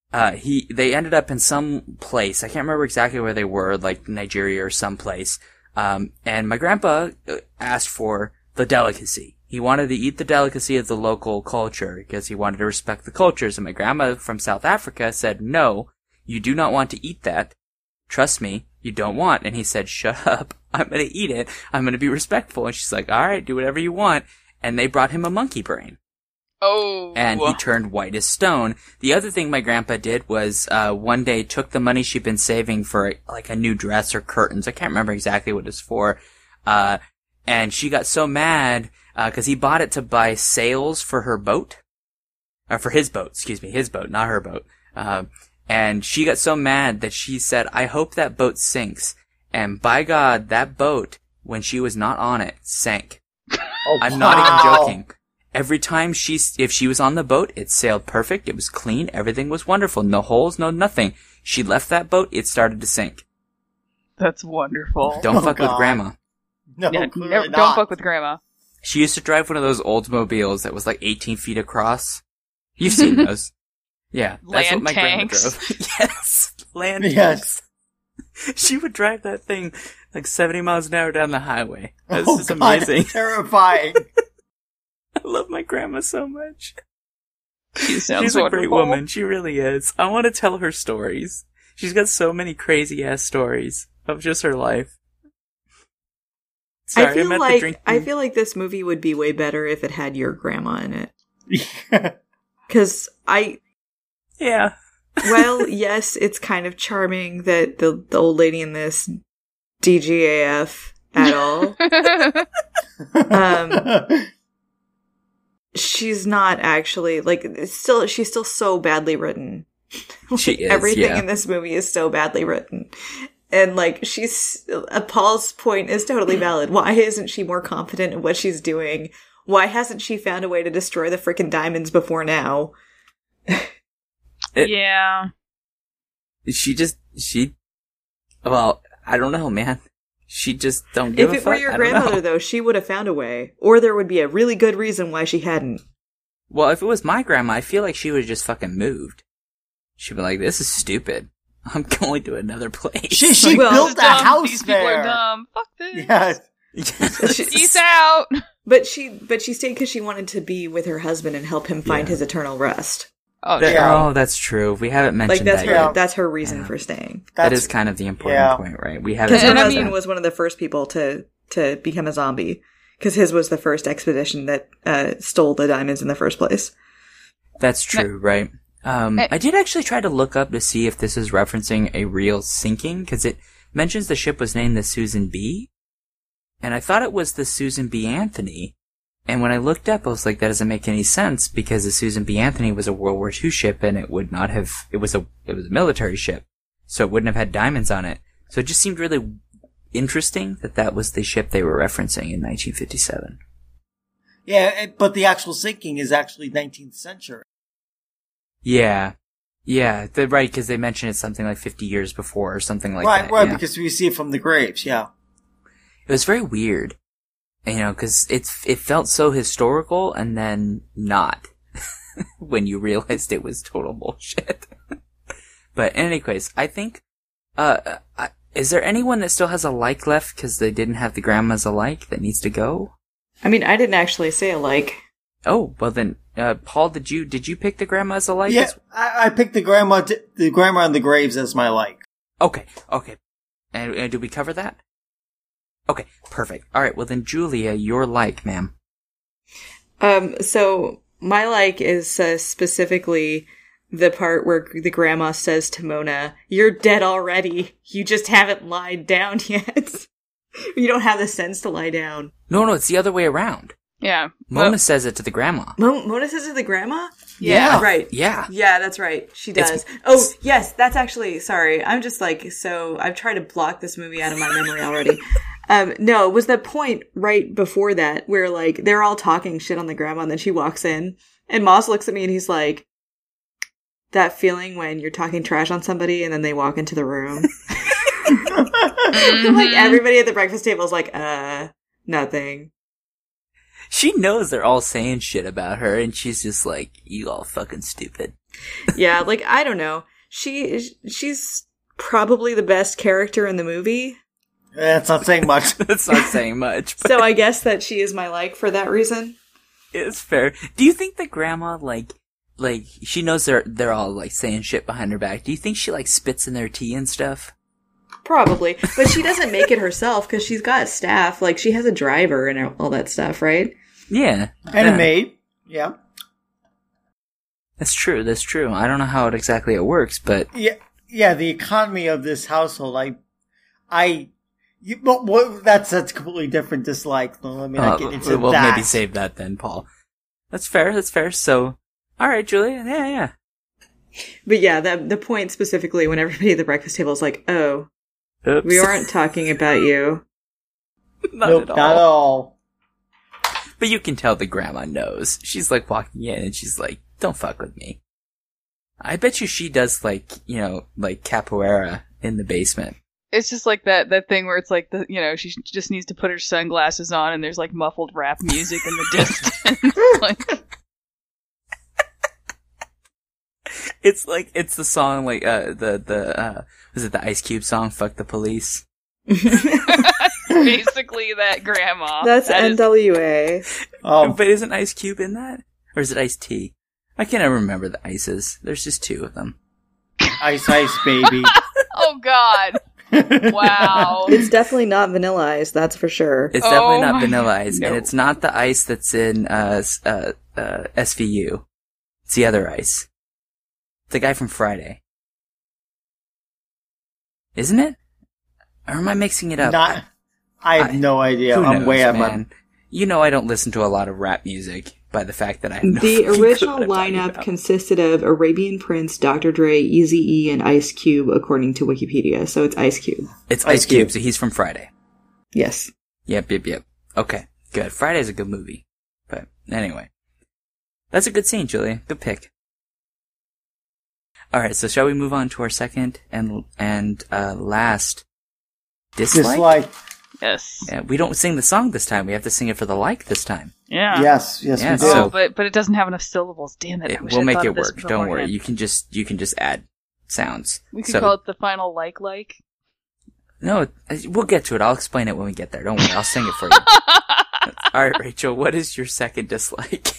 they ended up in some place. I can't remember exactly where they were, like Nigeria or someplace. And my grandpa asked for the delicacy. He wanted to eat the delicacy of the local culture because he wanted to respect the cultures. And my grandma from South Africa said, no, you do not want to eat that. Trust me, you don't want. And he said, shut up. I'm going to eat it. I'm going to be respectful. And she's like, all right, do whatever you want. And they brought him a monkey brain. Oh. And he turned white as stone. The other thing my grandpa did was, one day took the money she'd been saving for, like, a new dress or curtains. I can't remember exactly what it's for. And she got so mad, cause he bought it to buy sails for her boat. Or for his boat, his boat, not her boat. And she got so mad that she said, I hope that boat sinks. And by God, that boat, when she was not on it, sank. Oh, I'm not even joking. Every time if she was on the boat, it sailed perfect, it was clean, everything was wonderful, no holes, no nothing. She left that boat, it started to sink. That's wonderful. Don't fuck with Grandma. No, Yeah, clearly never, not. don't fuck with Grandma. She used to drive one of those Oldsmobiles that was like 18 feet across. You've seen those. Yeah, that's Land what my tanks. grandma drove. Yes, land Yes. tanks. She would drive that thing like 70 miles an hour down the highway. That's Oh, just God, amazing. terrifying. I love my grandma so much. She sounds She's a wonderful. great woman. She really is. I want to tell her stories. She's got so many crazy ass stories of just her life. Sorry, I'm at the drinking. I feel like this movie would be way better if it had your grandma in it. Because Yeah. well, yes, it's kind of charming that the old lady in this DGAF at all. She's not actually, like, she's still so badly written. She is, Everything yeah. in this movie is so badly written. And, like, Paul's point is totally valid. Why isn't she more confident in what she's doing? Why hasn't she found a way to destroy the frickin' diamonds before now? Yeah. Well, I don't know, man. She just don't give a fuck. If it were your I don't know. grandmother, though, she would have found a way. Or there would be a really good reason why she hadn't. Well, if it was my grandma, I feel like she would have just fucking moved. She'd be like, this is stupid. I'm going to another place. She built a house These there. people are dumb. Fuck this. Yes. Peace out. But she stayed because she wanted to be with her husband and help him find his eternal rest. Oh, Oh, that's true. We haven't mentioned Like, that yet. that's her reason for staying. That is kind of the important point, right? We haven't Because her mentioned husband that. was one of the first people to become a zombie. Because his was the first expedition that stole the diamonds in the first place. That's true, right? I did actually try to look up to see if this is referencing a real sinking, because it mentions the ship was named the Susan B. And I thought it was the Susan B. Anthony. And when I looked up, I was like, that doesn't make any sense, because the Susan B. Anthony was a World War II ship, and it would not have, it was a military ship. So it wouldn't have had diamonds on it. So it just seemed really interesting that was the ship they were referencing in 1957. Yeah, but the actual sinking is actually 19th century. Yeah. Yeah, right, because they mentioned it's something like 50 years before or something like that. Right, yeah. because we see it from the graves, yeah. It was very weird, because it felt so historical and then not when you realized it was total bullshit. But in any case, I think, is there anyone that still has a like left because they didn't have the grandma's alike that needs to go? I mean, I didn't actually say a like. Oh, well then, Paul, did you pick the grandma's alike? Yeah, I picked the grandma on the graves as my like. Okay. And did we cover that? Okay, perfect. Alright, well then, Julia, your like, ma'am. So my like is specifically the part where the grandma says to Mona, "You're dead already. You just haven't lied down yet. You don't have the sense to lie down." No, it's the other way around. Yeah. Mona says it to the grandma. Mona says it to the grandma? Yeah. Right. Yeah. Yeah, that's right. She does. Yes, that's actually, sorry. I'm just like, so I've tried to block this movie out of my memory already. No, it was the point right before that where, like, they're all talking shit on the grandma and then she walks in and Moss looks at me and he's like, that feeling when you're talking trash on somebody and then they walk into the room. Like, everybody at the breakfast table is like, nothing. She knows they're all saying shit about her, and she's just like, you all fucking stupid. Yeah, like, I don't know. She's probably the best character in the movie. That's not saying much. That's not saying much. But So I guess that she is my like for that reason. it's fair. Do you think that grandma, like, she knows they're all, like, saying shit behind her back. Do you think she, like, spits in their tea and stuff? Probably. But she doesn't make it herself because she's got staff. Like, she has a driver and all that stuff, right? Yeah. And a maid. Yeah. That's true. I don't know how exactly it works, but... Yeah, the economy of this household, that's a completely different dislike. Let me not get into we'll that. Maybe save that then, Paul. That's fair. So, alright, Julia. Yeah. But yeah, the point specifically when everybody at the breakfast table is like, oh, Oops. we aren't talking about you. Not at Not at all. But you can tell the grandma knows. She's like walking in and she's like, don't fuck with me. I bet you she does like capoeira in the basement. It's just like that thing where it's like, she just needs to put her sunglasses on and there's like muffled rap music in the distance. It's the song like, was it the Ice Cube song, Fuck the Police? Basically that grandma. That's NWA. But isn't Ice Cube in that? Or is it Ice T? I can't ever remember the ices. There's just two of them. Ice, baby. Oh, God. Wow. It's definitely not Vanilla Ice, that's for sure. It's definitely not Vanilla Ice, and it's not the ice that's in SVU. It's the other ice. The guy from Friday. Isn't it? Or am I mixing it up? I have no idea. Who I'm knows, way out man. You know I don't listen to a lot of rap music by the fact that I have no The fucking original clue what I'm talking lineup about. consisted of Arabian Prince, Dr. Dre, Eazy-E, and Ice Cube, according to Wikipedia. So it's Ice Cube. It's Ice Cube, so he's from Friday. Yes. Yep. Okay, good. Friday's a good movie. But anyway. That's a good scene, Julia. Good pick. Alright, so shall we move on to our second and last dislike? Yes. Yeah, we don't sing the song this time. We have to sing it for the like this time. Yeah. Yes, we do. So but it doesn't have enough syllables. Damn it. I wish we'll I make thought it of this work. Don't worry. beforehand. You can just add sounds. We could call it the final like. No, we'll get to it. I'll explain it when we get there. Don't worry. I'll sing it for you. All right, Rachel, what is your second dislike?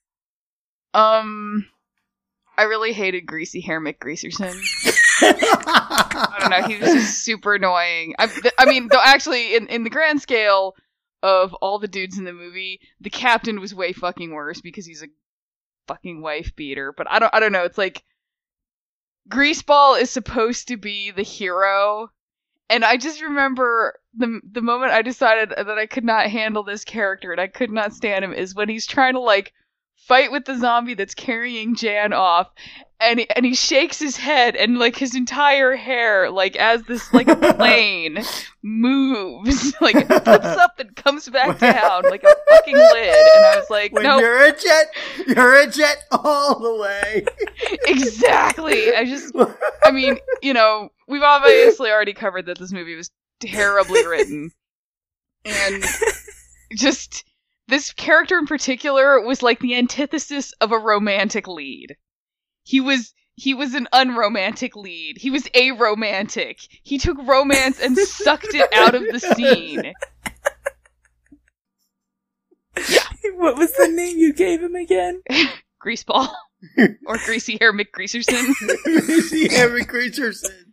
I really hated Greasy Hair McGreaserson. I don't know, he was just super annoying. I mean, though actually, in the grand scale of all the dudes in the movie, the captain was way fucking worse because he's a fucking wife beater. But I don't know, it's like, Greaseball is supposed to be the hero, and I just remember the moment I decided that I could not handle this character and I could not stand him is when he's trying to, like, fight with the zombie that's carrying Jan off, and he shakes his head, and like his entire hair, like as this like plane moves, like it flips up and comes back down like a fucking lid, and I was like, when no, you're a jet all the way. Exactly. I mean, we've obviously already covered that this movie was terribly written, and just. This character in particular was like the antithesis of a romantic lead. He was an unromantic lead. He was aromantic. He took romance and sucked it out of the scene. Yeah. What was the name you gave him again? Greaseball. Or Greasy Hair McGreaserson. Greasy Hair McGreaserson.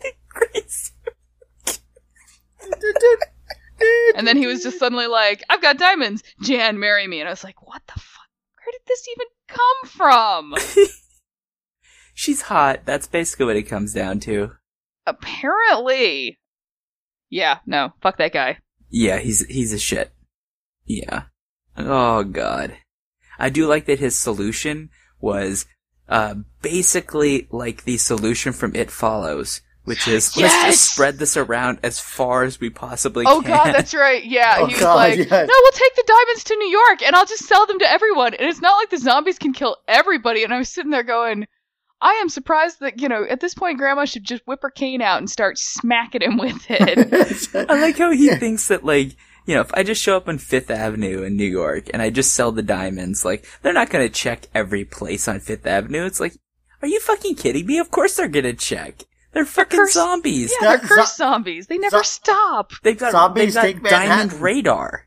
And then he was just suddenly like, I've got diamonds. Jan, marry me. And I was like, what the fuck? Where did this even come from? She's hot. That's basically what it comes down to. Apparently. Yeah, no. Fuck that guy. Yeah, he's a shit. Yeah. Oh, God. I do like that his solution was basically like the solution from It Follows. Which is, let's just spread this around as far as we possibly can. Oh god, that's right, yeah. Oh, he was God, like, yes. no, we'll take the diamonds to New York and I'll just sell them to everyone. And it's not like the zombies can kill everybody. And I was sitting there going, I am surprised that, at this point Grandma should just whip her cane out and start smacking him with it. I like how he thinks that, like, You know, if I just show up on Fifth Avenue in New York and I just sell the diamonds, like, they're not gonna check every place on Fifth Avenue. It's like, are you fucking kidding me? Of course they're gonna check. They're fucking zombies. Yeah, they're cursed zombies. They never stop. They've got diamond radar.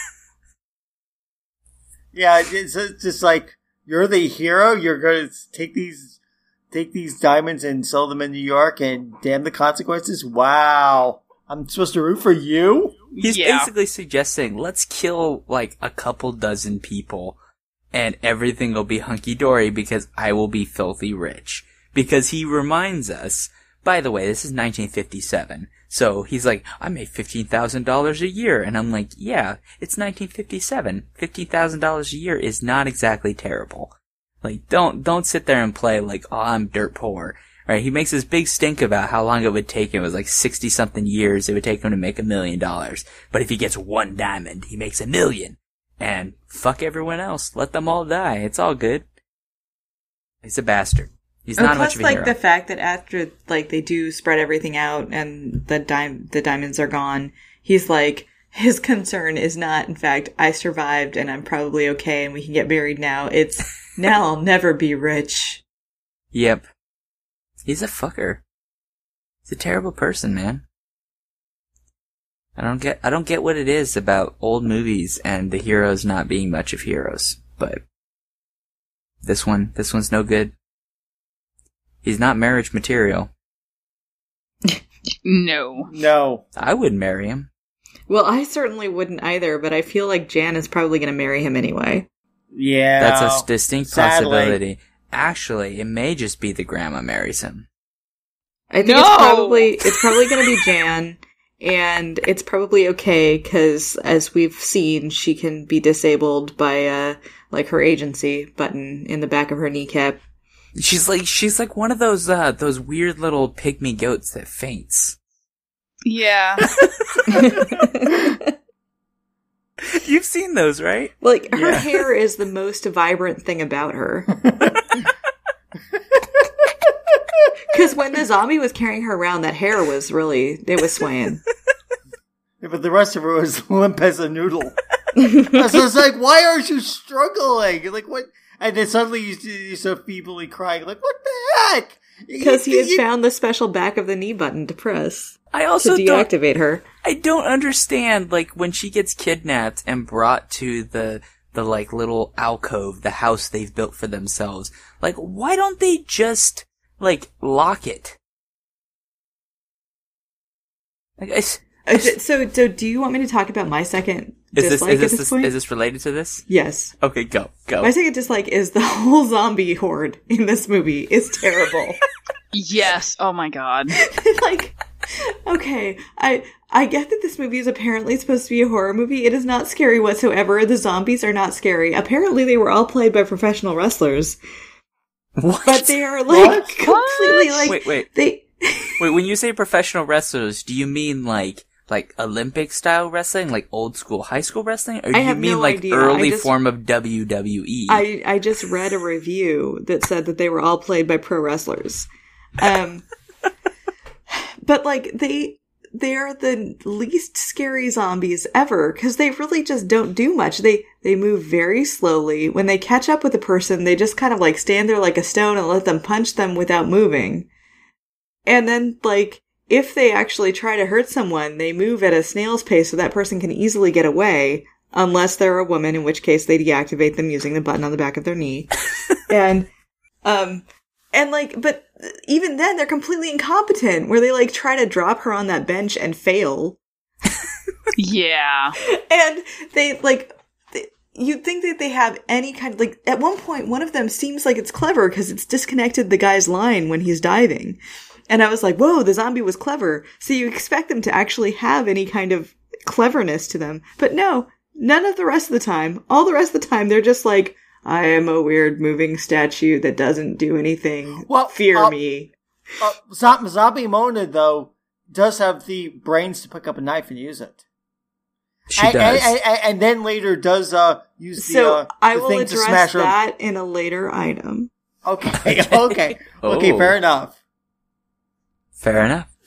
Yeah, it's just like, you're the hero, you're gonna take these diamonds and sell them in New York, and damn the consequences? Wow. I'm supposed to root for you? He's basically suggesting, let's kill, like, a couple dozen people, and everything will be hunky-dory because I will be filthy rich. Because he reminds us, by the way, this is 1957, so he's like, I made $15,000 a year, and I'm like, yeah, it's 1957. $15,000 a year is not exactly terrible. Like, don't sit there and play like, oh, I'm dirt poor. Right? He makes this big stink about how long it would take him. It was like 60-something years it would take him to make $1 million. But if he gets one diamond, he makes $1 million. And fuck everyone else. Let them all die. It's all good. He's a bastard. He's not much of a hero. Plus, like, the fact that after, like, they do spread everything out and the diamonds are gone, he's like, his concern is not, in fact, I survived and I'm probably okay and we can get married now. It's, now I'll never be rich. Yep. He's a fucker. He's a terrible person, man. I don't get what it is about old movies and the heroes not being much of heroes, but this one's no good. He's not marriage material. No. I wouldn't marry him. Well, I certainly wouldn't either, but I feel like Jan is probably going to marry him anyway. Yeah. That's a distinct possibility. Actually, it may just be the grandma marries him. I think it's probably going to be Jan, and it's probably okay because, as we've seen, she can be disabled by like her agency button in the back of her kneecap. She's like one of those weird little pygmy goats that faints. Yeah. You've seen those, right? Like, her hair is the most vibrant thing about her. Because when the zombie was carrying her around, that hair was it was swaying. Yeah, but the rest of her was limp as a noodle. So it's like, why aren't you struggling? Like, what? And then suddenly you're so feebly crying, like, what the heck? Because he had found the special back of the knee button to press. I also to deactivate her. I don't understand, like, when she gets kidnapped and brought to the like little alcove, the house they've built for themselves. Like, why don't they just like lock it? Like, so do you want me to talk about my second dislike at this point? Is this related to this? Yes. Okay, go. My second dislike is the whole zombie horde in this movie is terrible. Yes. Oh my god. Like, okay, I get that this movie is apparently supposed to be a horror movie. It is not scary whatsoever. The zombies are not scary. Apparently they were all played by professional wrestlers. What? But they are like completely like Wait. Wait, when you say professional wrestlers, do you mean like Olympic style wrestling, like old school high school wrestling, or do you mean like idea. early form of WWE? I just read a review that said that they were all played by pro wrestlers. But like they're the least scary zombies ever because they really just don't do much. They move very slowly. When they catch up with a person, they just kind of like stand there like a stone and let them punch them without moving. And then like if they actually try to hurt someone, they move at a snail's pace so that person can easily get away, unless they're a woman, in which case they deactivate them using the button on the back of their knee. And like, but even then they're completely incompetent, where they like try to drop her on that bench and fail. Yeah. And they like, you'd think that they have any kind of, like, at one point, one of them seems like it's clever because it's disconnected the guy's line when he's diving. And I was like, whoa, the zombie was clever. So you expect them to actually have any kind of cleverness to them. But no, none of the rest of the time. All the rest of the time, they're just like, I am a weird moving statue that doesn't do anything. Fear me. Zombie Mona, though, does have the brains to pick up a knife and use it. She does. And then later does use so I the will thing to address smash her. that in a later item. Okay, okay. Okay, fair enough. Fair enough.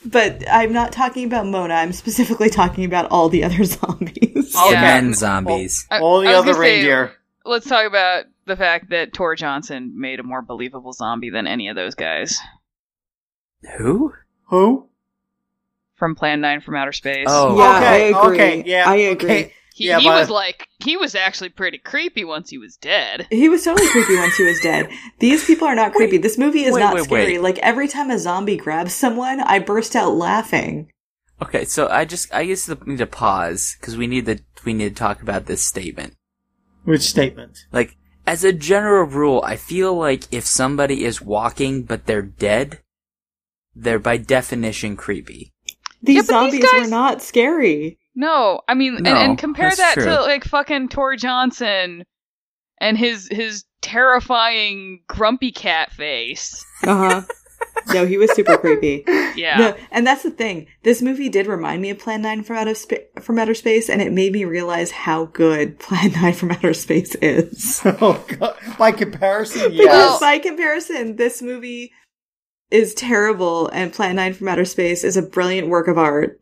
But I'm not talking about Mona. I'm specifically talking about all the other zombies. All the men zombies. All the I was other gonna say, reindeer. Let's talk about the fact that Tor Johnson made a more believable zombie than any of those guys. Who? From Plan 9 from Outer Space. Oh, Yeah, okay, I agree. okay, yeah, I agree. okay. He was actually pretty creepy once he was dead. He was totally creepy once he was dead. These people are not creepy. This movie is not scary. wait. Like, every time a zombie grabs someone, I burst out laughing. Okay, so I guess we need to pause because we need to talk about this statement. Which statement? Like, as a general rule, I feel like if somebody is walking but they're dead, they're by definition creepy. These zombies were not scary. No, I mean, No, and compare that's that true. to, like, fucking Tor Johnson and his terrifying grumpy cat face. Uh-huh. No, he was super creepy. Yeah. No, and that's the thing. This movie did remind me of Plan 9 from Outer Space, and it made me realize how good Plan 9 from Outer Space is. Oh, God. By comparison, Because yes. by comparison, this movie is terrible, and Plan 9 from Outer Space is a brilliant work of art.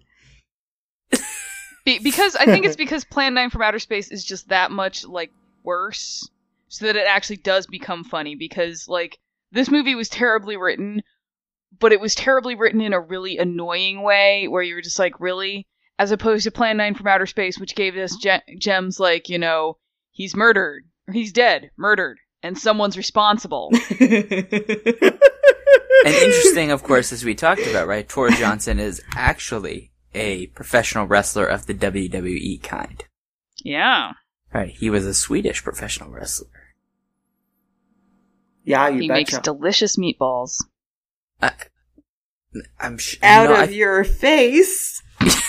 Because I think it's because Plan 9 from Outer Space is just that much, like, worse, so that it actually does become funny, because, like, this movie was terribly written, but it was terribly written in a really annoying way, where you were just like, really? As opposed to Plan 9 from Outer Space, which gave us gems like, you know, he's murdered, or he's dead, murdered, and someone's responsible. And interesting, of course, as we talked about, right? Tor Johnson is actually a professional wrestler of the WWE kind. Yeah. Right, he was a Swedish professional wrestler. Yeah, you He betcha. makes delicious meatballs. I'm sure. Out of your face.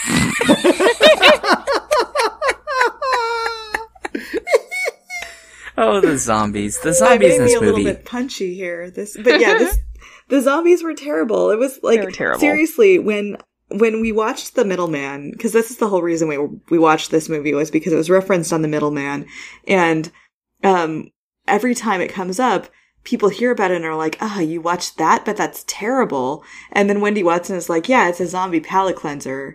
Oh, the zombies. The I zombies made in me this a little movie. bit punchy here. The zombies were terrible. It was like, They were terrible. seriously, when we watched The Middleman, because this is the whole reason we watched this movie, was because it was referenced on The Middleman, and every time it comes up, people hear about it and are like, you watched that, but that's terrible. And then Wendy Watson is like, yeah, it's a zombie palate cleanser.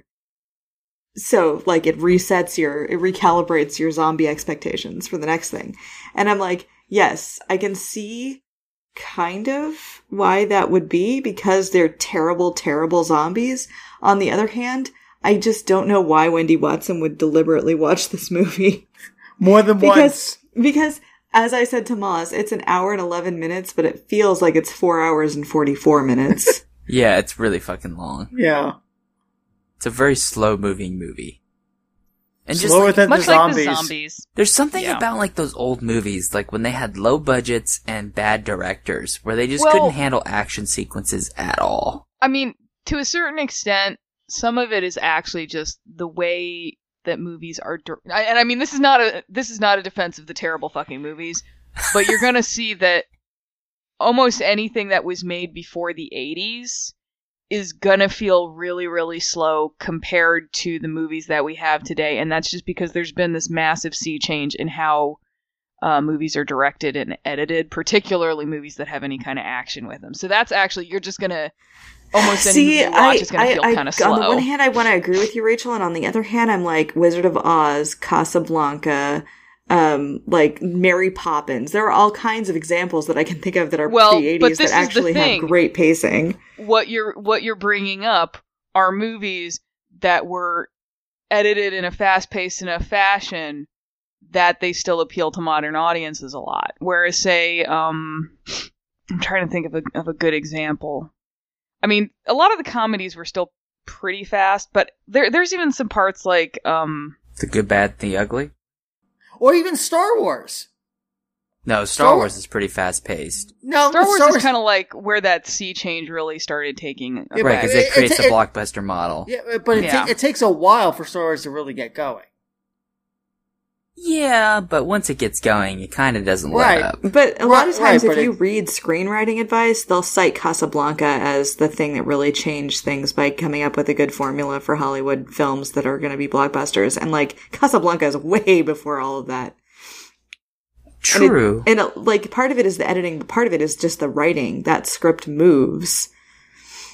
So, like, it recalibrates your zombie expectations for the next thing. And I'm like, yes, I can see kind of why that would be, because they're terrible, terrible zombies. On the other hand, I just don't know why Wendy Watson would deliberately watch this movie. More than once. Because, as I said to Moss, it's an hour and 11 minutes, but it feels like it's 4 hours and 44 minutes. Yeah, it's really fucking long. Yeah. It's a very slow-moving movie. And Slower than much the like zombies. the zombies. There's something about, like, those old movies, like when they had low budgets and bad directors, where they just couldn't handle action sequences at all. I mean, to a certain extent, some of it is actually just the way that movies are. And I mean, this is not a defense of the terrible fucking movies, but you're gonna see that almost anything that was made before the 80s is gonna feel really, really slow compared to the movies that we have today, and that's just because there's been this massive sea change in how movies are directed and edited, particularly movies that have any kind of action with them. So that's actually, you're just gonna almost any movie you watch is gonna feel kind of slow. On the one hand, I want to agree with you, Rachel, and on the other hand, I'm like Wizard of Oz, Casablanca, like Mary Poppins. There are all kinds of examples that I can think of that are pre-80s that actually have great pacing. What you're bringing up are movies that were edited in a fast-paced enough fashion that they still appeal to modern audiences a lot. Whereas, say, I'm trying to think of a good example. I mean, a lot of the comedies were still pretty fast, but there's even some parts like The Good, Bad, the Ugly? Or even Star Wars. No, Star Wars is pretty fast-paced. No, Star Wars is kind of like where that sea change really started taking effect. Right, because it creates a blockbuster model. Yeah, but it takes a while for Star Wars to really get going. Yeah, but once it gets going, it kind of doesn't let up. But a lot of times, if you read screenwriting advice, they'll cite Casablanca as the thing that really changed things by coming up with a good formula for Hollywood films that are going to be blockbusters. And, like, Casablanca is way before all of that. True. And like, part of it is the editing, but part of it is just the writing. That script moves.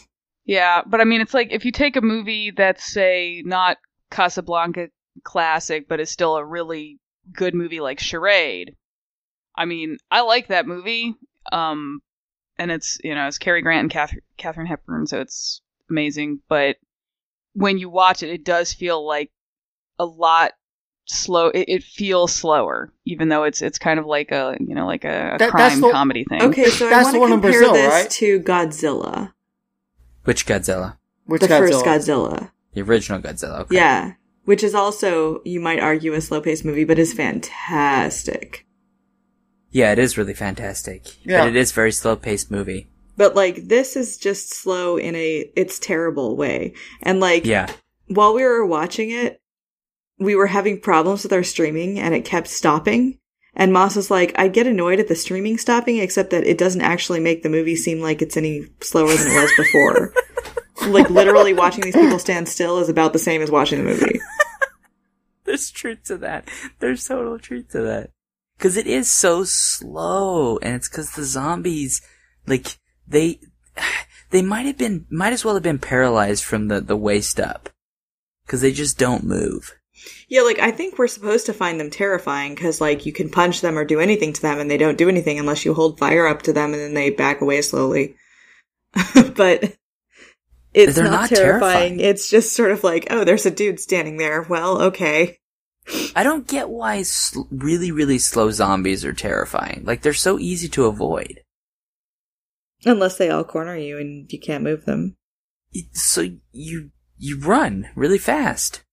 Yeah, but I mean, it's like if you take a movie that's, say, not Casablanca classic, but is still a really good movie like Charade. I mean, I like that movie, and it's, it's Cary Grant and Katharine Hepburn, so it's amazing. But when you watch it, it does feel like a lot slow. It feels slower, even though it's kind of like a crime comedy thing. Okay, so I want to compare this to Godzilla. Which Godzilla? The first Godzilla. The original Godzilla. Okay. Yeah, which is also, you might argue, a slow-paced movie, but is fantastic. Yeah, it is really fantastic. Yeah. But it is a very slow-paced movie. But, like, this is just slow in it's terrible way. And, like, yeah. While we were watching it, we were having problems with our streaming, and it kept stopping. And Moss was like, I get annoyed at the streaming stopping, except that it doesn't actually make the movie seem like it's any slower than it was before. Like, literally watching these people stand still is about the same as watching the movie. There's truth to that. There's total truth to that. Because it is so slow, and it's because the zombies, like, they might as well have been paralyzed from the waist up. Because they just don't move. Yeah, like, I think we're supposed to find them terrifying, because, like, you can punch them or do anything to them, and they don't do anything unless you hold fire up to them, and then they back away slowly. But it's not terrifying. It's just sort of like, oh, there's a dude standing there. Well, okay. I don't get why really, really slow zombies are terrifying. Like, they're so easy to avoid. Unless they all corner you and you can't move them. So you run really fast.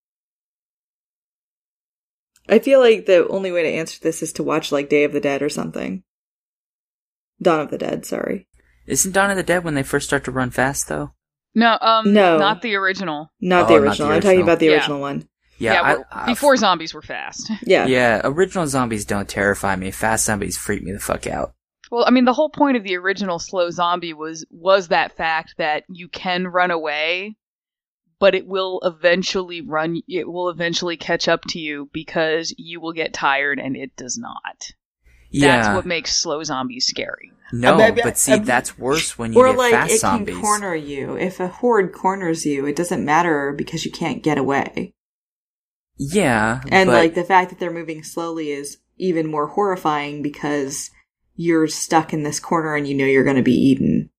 I feel like the only way to answer this is to watch, like, Day of the Dead or something. Dawn of the Dead, sorry. Isn't Dawn of the Dead when they first start to run fast, though? No, not the original. Not the original. I'm talking about the original one. Yeah, before zombies were fast. Yeah. Yeah, original zombies don't terrify me. Fast zombies freak me the fuck out. Well, I mean, the whole point of the original slow zombie was that fact that you can run away, but it will eventually catch up to you because you will get tired and it does not. Yeah. That's what makes slow zombies scary. No, but see, that's worse when you get fast zombies. Or, like, it can corner you. If a horde corners you, it doesn't matter because you can't get away. Yeah. And, like, the fact that they're moving slowly is even more horrifying because you're stuck in this corner and you know you're going to be eaten.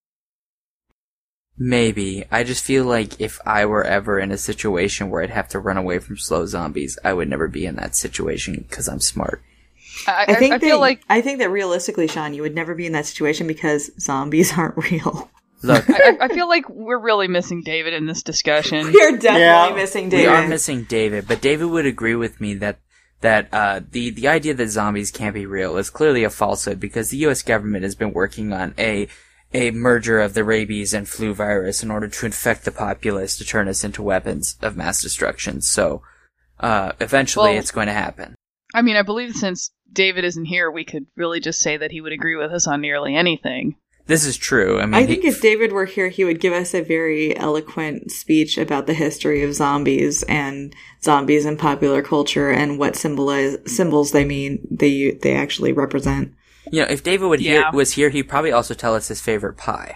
Maybe. I just feel like if I were ever in a situation where I'd have to run away from slow zombies, I would never be in that situation because I'm smart. I think that realistically, Sean, you would never be in that situation because zombies aren't real. Look, I feel like we're really missing David in this discussion. We're definitely missing David. We are missing David, but David would agree with me that the idea that zombies can't be real is clearly a falsehood because the U.S. government has been working on a merger of the rabies and flu virus in order to infect the populace to turn us into weapons of mass destruction. So, eventually it's going to happen. I mean, I believe since David isn't here, we could really just say that he would agree with us on nearly anything. This is true. I mean, I think if David were here, he would give us a very eloquent speech about the history of zombies and zombies in popular culture and what symbols they actually represent. You know, if David was here, he'd probably also tell us his favorite pie.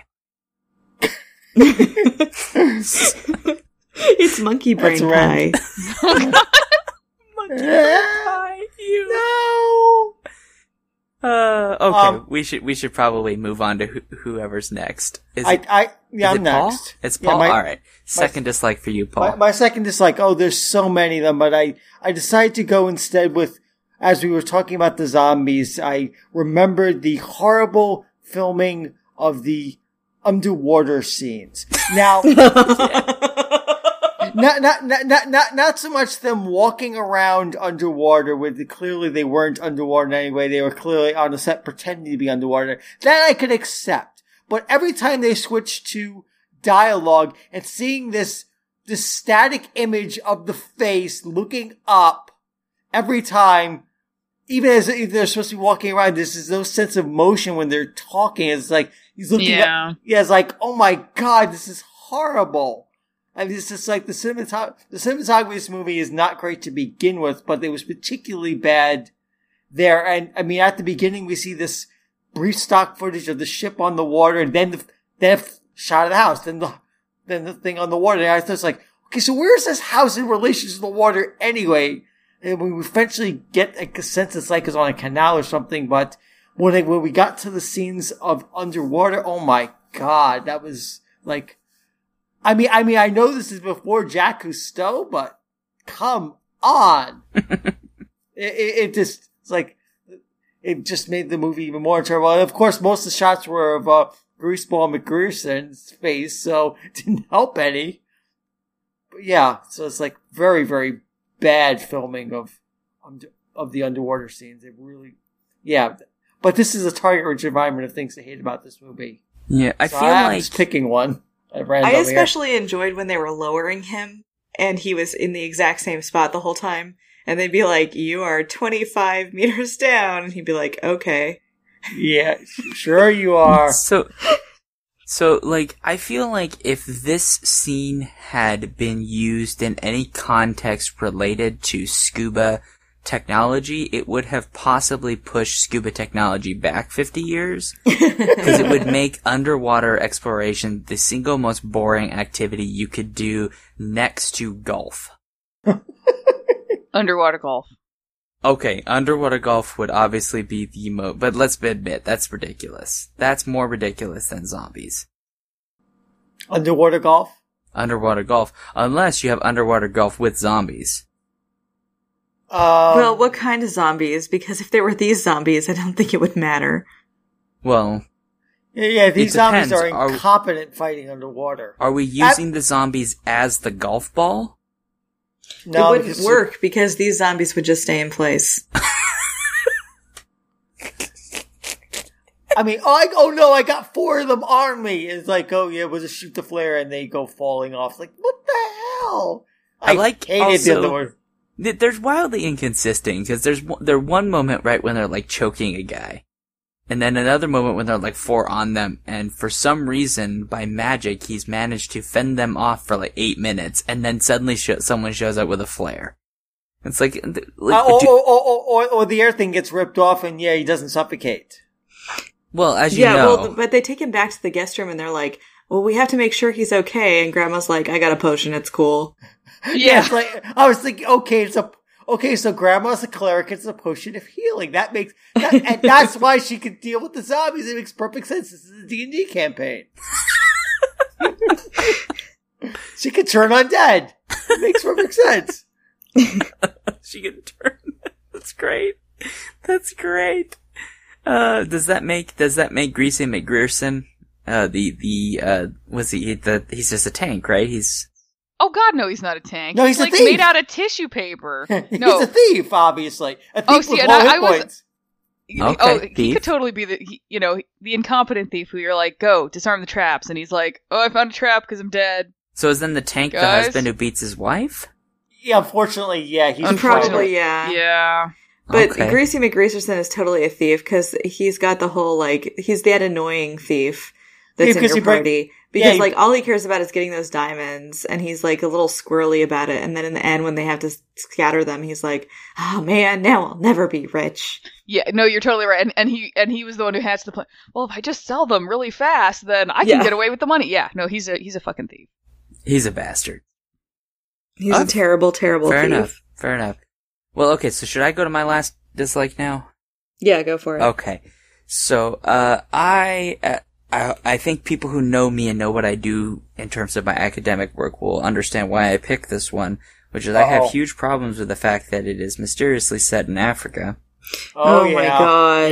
It's monkey brain pie. Monkey brain pie. No. Okay. We should probably move on to whoever's next. I'm next. Paul? It's Paul. All right. Second dislike for you, Paul. My second dislike. Oh, there's so many of them, but I decided to go instead with. As we were talking about the zombies, I remembered the horrible filming of the underwater scenes. Now, not so much them walking around underwater with clearly they weren't underwater in any way. They were clearly on a set pretending to be underwater. That I could accept. But every time they switched to dialogue and seeing this static image of the face looking up every time, even as if they're supposed to be walking around, there's no sense of motion when they're talking. It's like, he's looking up. Yeah, it's like, oh my god, this is horrible. I mean, it's just like the cinematography of this movie is not great to begin with, but it was particularly bad there. And I mean, at the beginning, we see this brief stock footage of the ship on the water, and then the shot of the house, then than the thing on the water. And I was just like, okay, so where is this house in relation to the water anyway? And we eventually get a sense it's like it's on a canal or something, but when we got to the scenes of underwater, oh my god, that was like, I mean, I know this is before Jacques Cousteau, but come on. It just, it's like, it just made the movie even more terrible. And of course, most of the shots were of, Greaseball McGreerson's face, so it didn't help any. But yeah, so it's like very, very bad filming of the underwater scenes. It really, yeah. But this is a target-rich environment of things to hate about this movie. Yeah, I so feel I'm like just picking one. I especially enjoyed when they were lowering him, and he was in the exact same spot the whole time. And they'd be like, "You are 25 meters down," and he'd be like, "Okay." Yeah, sure you are. So, like, I feel like if this scene had been used in any context related to scuba technology, it would have possibly pushed scuba technology back 50 years. Because it would make underwater exploration the single most boring activity you could do next to golf. Underwater golf. Okay, underwater golf would obviously be the most, but let's admit, that's ridiculous. That's more ridiculous than zombies. Underwater golf? Underwater golf. Unless you have underwater golf with zombies. Well, what kind of zombies? Because if there were these zombies, I don't think it would matter. Well... Yeah, these zombies are incompetent fighting underwater. Are we using the zombies as the golf ball? No, it wouldn't work because these zombies would just stay in place. I mean, oh no, I got 4 of them on me. It's like, oh yeah, we'll just shoot the flare and they go falling off. It's like, what the hell? I hated the underwater. There's wildly inconsistent because there's one moment right when they're like choking a guy. And then another moment when there are like 4 on them, and for some reason, by magic, he's managed to fend them off for like 8 minutes, and then suddenly someone shows up with a flare. It's like... or the air thing gets ripped off, and yeah, he doesn't suffocate. Well, as you know... Well, but they take him back to the guest room, and they're like, well, we have to make sure he's okay, and Grandma's like, I got a potion, it's cool. Yeah, it's like, I was thinking, okay, so Grandma's a cleric, it's a potion of healing. And that's why she could deal with the zombies. It makes perfect sense. This is a D&D campaign. She could turn undead. It makes perfect sense. She can turn. That's great. That's great. Does that make Greasy McGreerson, he's just a tank, right? Oh god, no, he's not a tank. No, he's like a thief. Made out of tissue paper. He's No. a thief, obviously. A thief with low hit points. He could totally be the incompetent thief who you're like, go, disarm the traps. And he's like, oh, I found a trap because I'm dead. So is then the tank the husband who beats his wife? Yeah, unfortunately, yeah. Probably, yeah. Yeah. But Greasy McGreeserson is totally a thief because he's got the whole, he's that annoying thief that's in your party. Because, all he cares about is getting those diamonds, and he's, a little squirrely about it, and then in the end, when they have to scatter them, he's like, oh man, now I'll never be rich. Yeah, no, you're totally right. And he was the one who hatched the plan. Well, if I just sell them really fast, then I can get away with the money. Yeah, no, he's a fucking thief. He's a bastard. He's a terrible, terrible thief. Fair enough. Well, okay, so should I go to my last dislike now? Yeah, go for it. Okay. So, I think people who know me and know what I do in terms of my academic work will understand why I picked this one, which is I have huge problems with the fact that it is mysteriously set in Africa. Oh my god.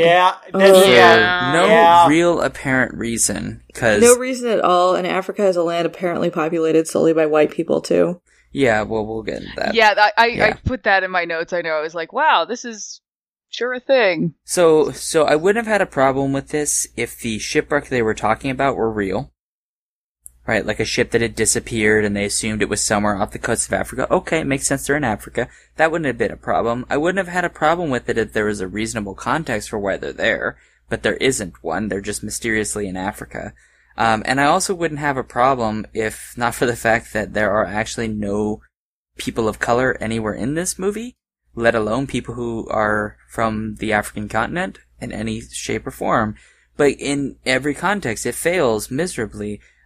Yeah. Real apparent reason. No reason at all, and Africa is a land apparently populated solely by white people, too. Yeah, well, we'll get into that. Yeah, I put that in my notes. I know. I was like, wow, this is sure a thing. So I wouldn't have had a problem with this if the shipwreck they were talking about were real. Right, like a ship that had disappeared and they assumed it was somewhere off the coast of Africa. Okay, it makes sense they're in Africa. That wouldn't have been a problem. I wouldn't have had a problem with it if there was a reasonable context for why they're there, but there isn't one. They're just mysteriously in Africa. And I also wouldn't have a problem if not for the fact that there are actually no people of color anywhere in this movie, let alone people who are from the African continent in any shape or form. But in every context, it fails miserably.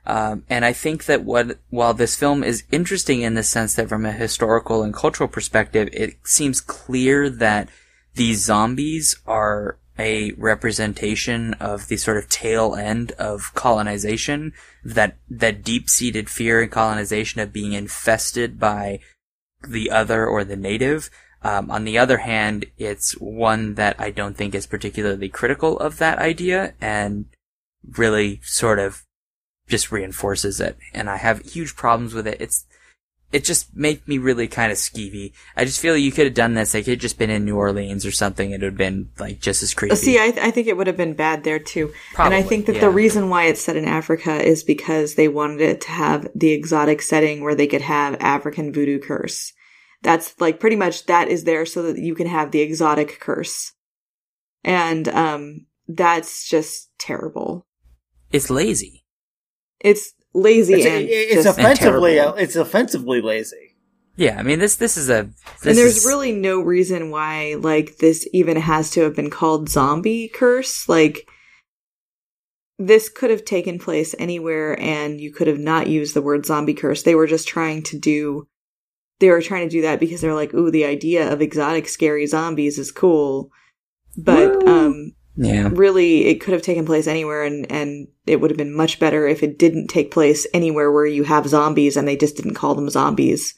And I think that while this film is interesting in the sense that from a historical and cultural perspective, it seems clear that these zombies are a representation of the sort of tail end of colonization, that deep-seated fear in colonization of being infested by the other or the native. On the other hand, it's one that I don't think is particularly critical of that idea and really sort of just reinforces it. And I have huge problems with it. It just made me really kind of skeevy. I just feel you could have done this. They could have just been in New Orleans or something. It would have been like just as creepy. See, I think it would have been bad there too. Probably, and I think that the reason why it's set in Africa is because they wanted it to have the exotic setting where they could have African voodoo curse. That's like pretty much that is there so that you can have the exotic curse. And that's just terrible. It's lazy. It's lazy it's offensively lazy. Yeah, I mean this is and there's really no reason why like this even has to have been called zombie curse. Like this could have taken place anywhere and you could have not used the word zombie curse. They were trying to do that because they're like, ooh, the idea of exotic scary zombies is cool. But really it could have taken place anywhere and it would have been much better if it didn't take place anywhere where you have zombies and they just didn't call them zombies.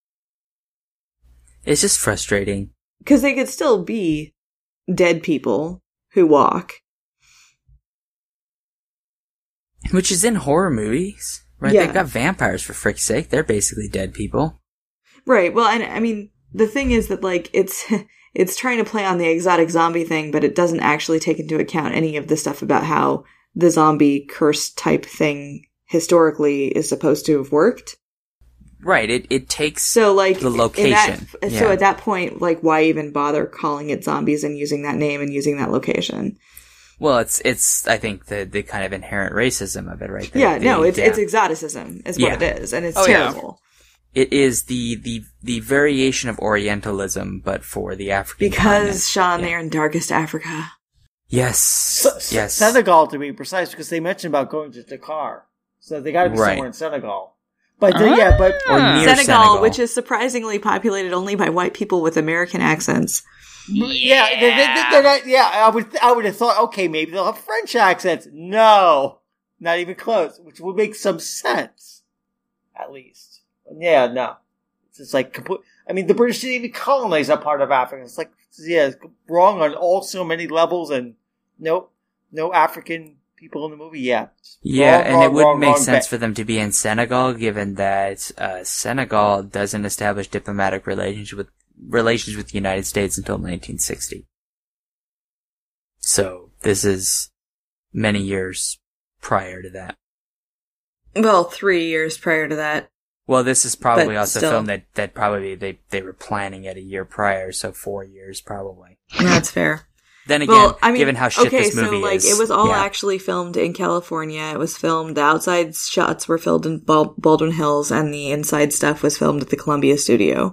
It's just frustrating. Because they could still be dead people who walk. Which is in horror movies, right? Yeah. They've got vampires, for frick's sake. They're basically dead people. Right. Well, and I mean, the thing is that, like, it's trying to play on the exotic zombie thing, but it doesn't actually take into account any of the stuff about how the zombie curse type thing historically is supposed to have worked. Right. It takes so like the location. So at that point, like, why even bother calling it zombies and using that name and using that location? Well, it's I think the kind of inherent racism of it, right? It's exoticism is what it is, and it's terrible. Yeah. It is the variation of Orientalism, but for the African continent. Sean, they're in darkest Africa. Yes. Yes. Senegal, to be precise, because they mentioned about going to Dakar. So they gotta be somewhere in Senegal. But or near Senegal, which is surprisingly populated only by white people with American accents. They're not, I would have thought, okay, maybe they'll have French accents. No. Not even close, which would make some sense. At least. Yeah, no. It's just like complete. I mean, the British didn't even colonize that part of Africa. It's like, it's wrong on so many levels, and no African people in the movie. Yeah, it wouldn't make sense for them to be in Senegal, given that Senegal doesn't establish diplomatic relations with the United States until 1960. So this is many years prior to that. Well, 3 years prior to that. Well, this is probably also a film that probably they were planning it a year prior, so 4 years probably. That's fair. Then again, given how shit this movie is. It was all actually filmed in California. It was filmed, the outside shots were filmed in Baldwin Hills, and the inside stuff was filmed at the Columbia Studio.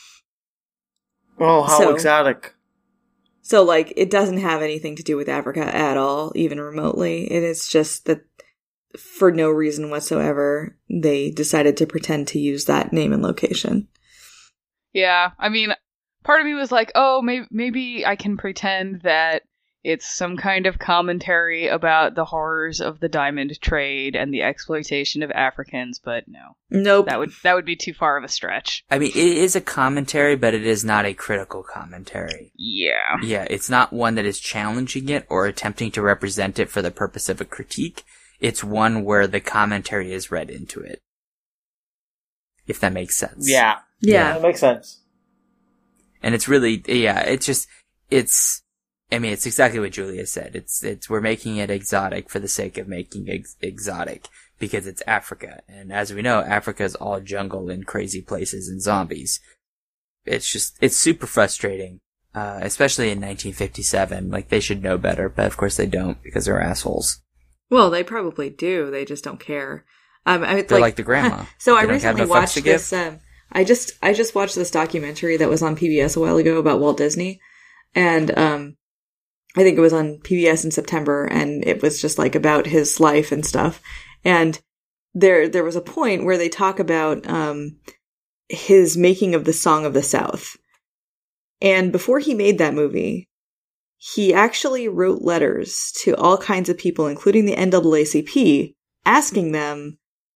Oh, how exotic. So, like, it doesn't have anything to do with Africa at all, even remotely. It is just that for no reason whatsoever, they decided to pretend to use that name and location. Yeah, I mean, part of me was like, oh, maybe I can pretend that it's some kind of commentary about the horrors of the diamond trade and the exploitation of Africans, but no. Nope. That would be too far of a stretch. I mean, it is a commentary, but it is not a critical commentary. Yeah. Yeah, it's not one that is challenging it or attempting to represent it for the purpose of a critique. It's one where the commentary is read into it. If that makes sense. Yeah. That makes sense. And it's really, it's exactly what Julia said. We're making it exotic for the sake of making it exotic because it's Africa. And as we know, Africa is all jungle and crazy places and zombies. It's super frustrating. Especially in 1957. Like, they should know better, but of course they don't because they're assholes. Well, they probably do. They just don't care. They're like the grandma. So I recently watched this. I just watched this documentary that was on PBS a while ago about Walt Disney, and I think it was on PBS in September, and it was just like about his life and stuff. And there was a point where they talk about his making of the Song of the South. And before he made that movie, he actually wrote letters to all kinds of people, including the NAACP, asking them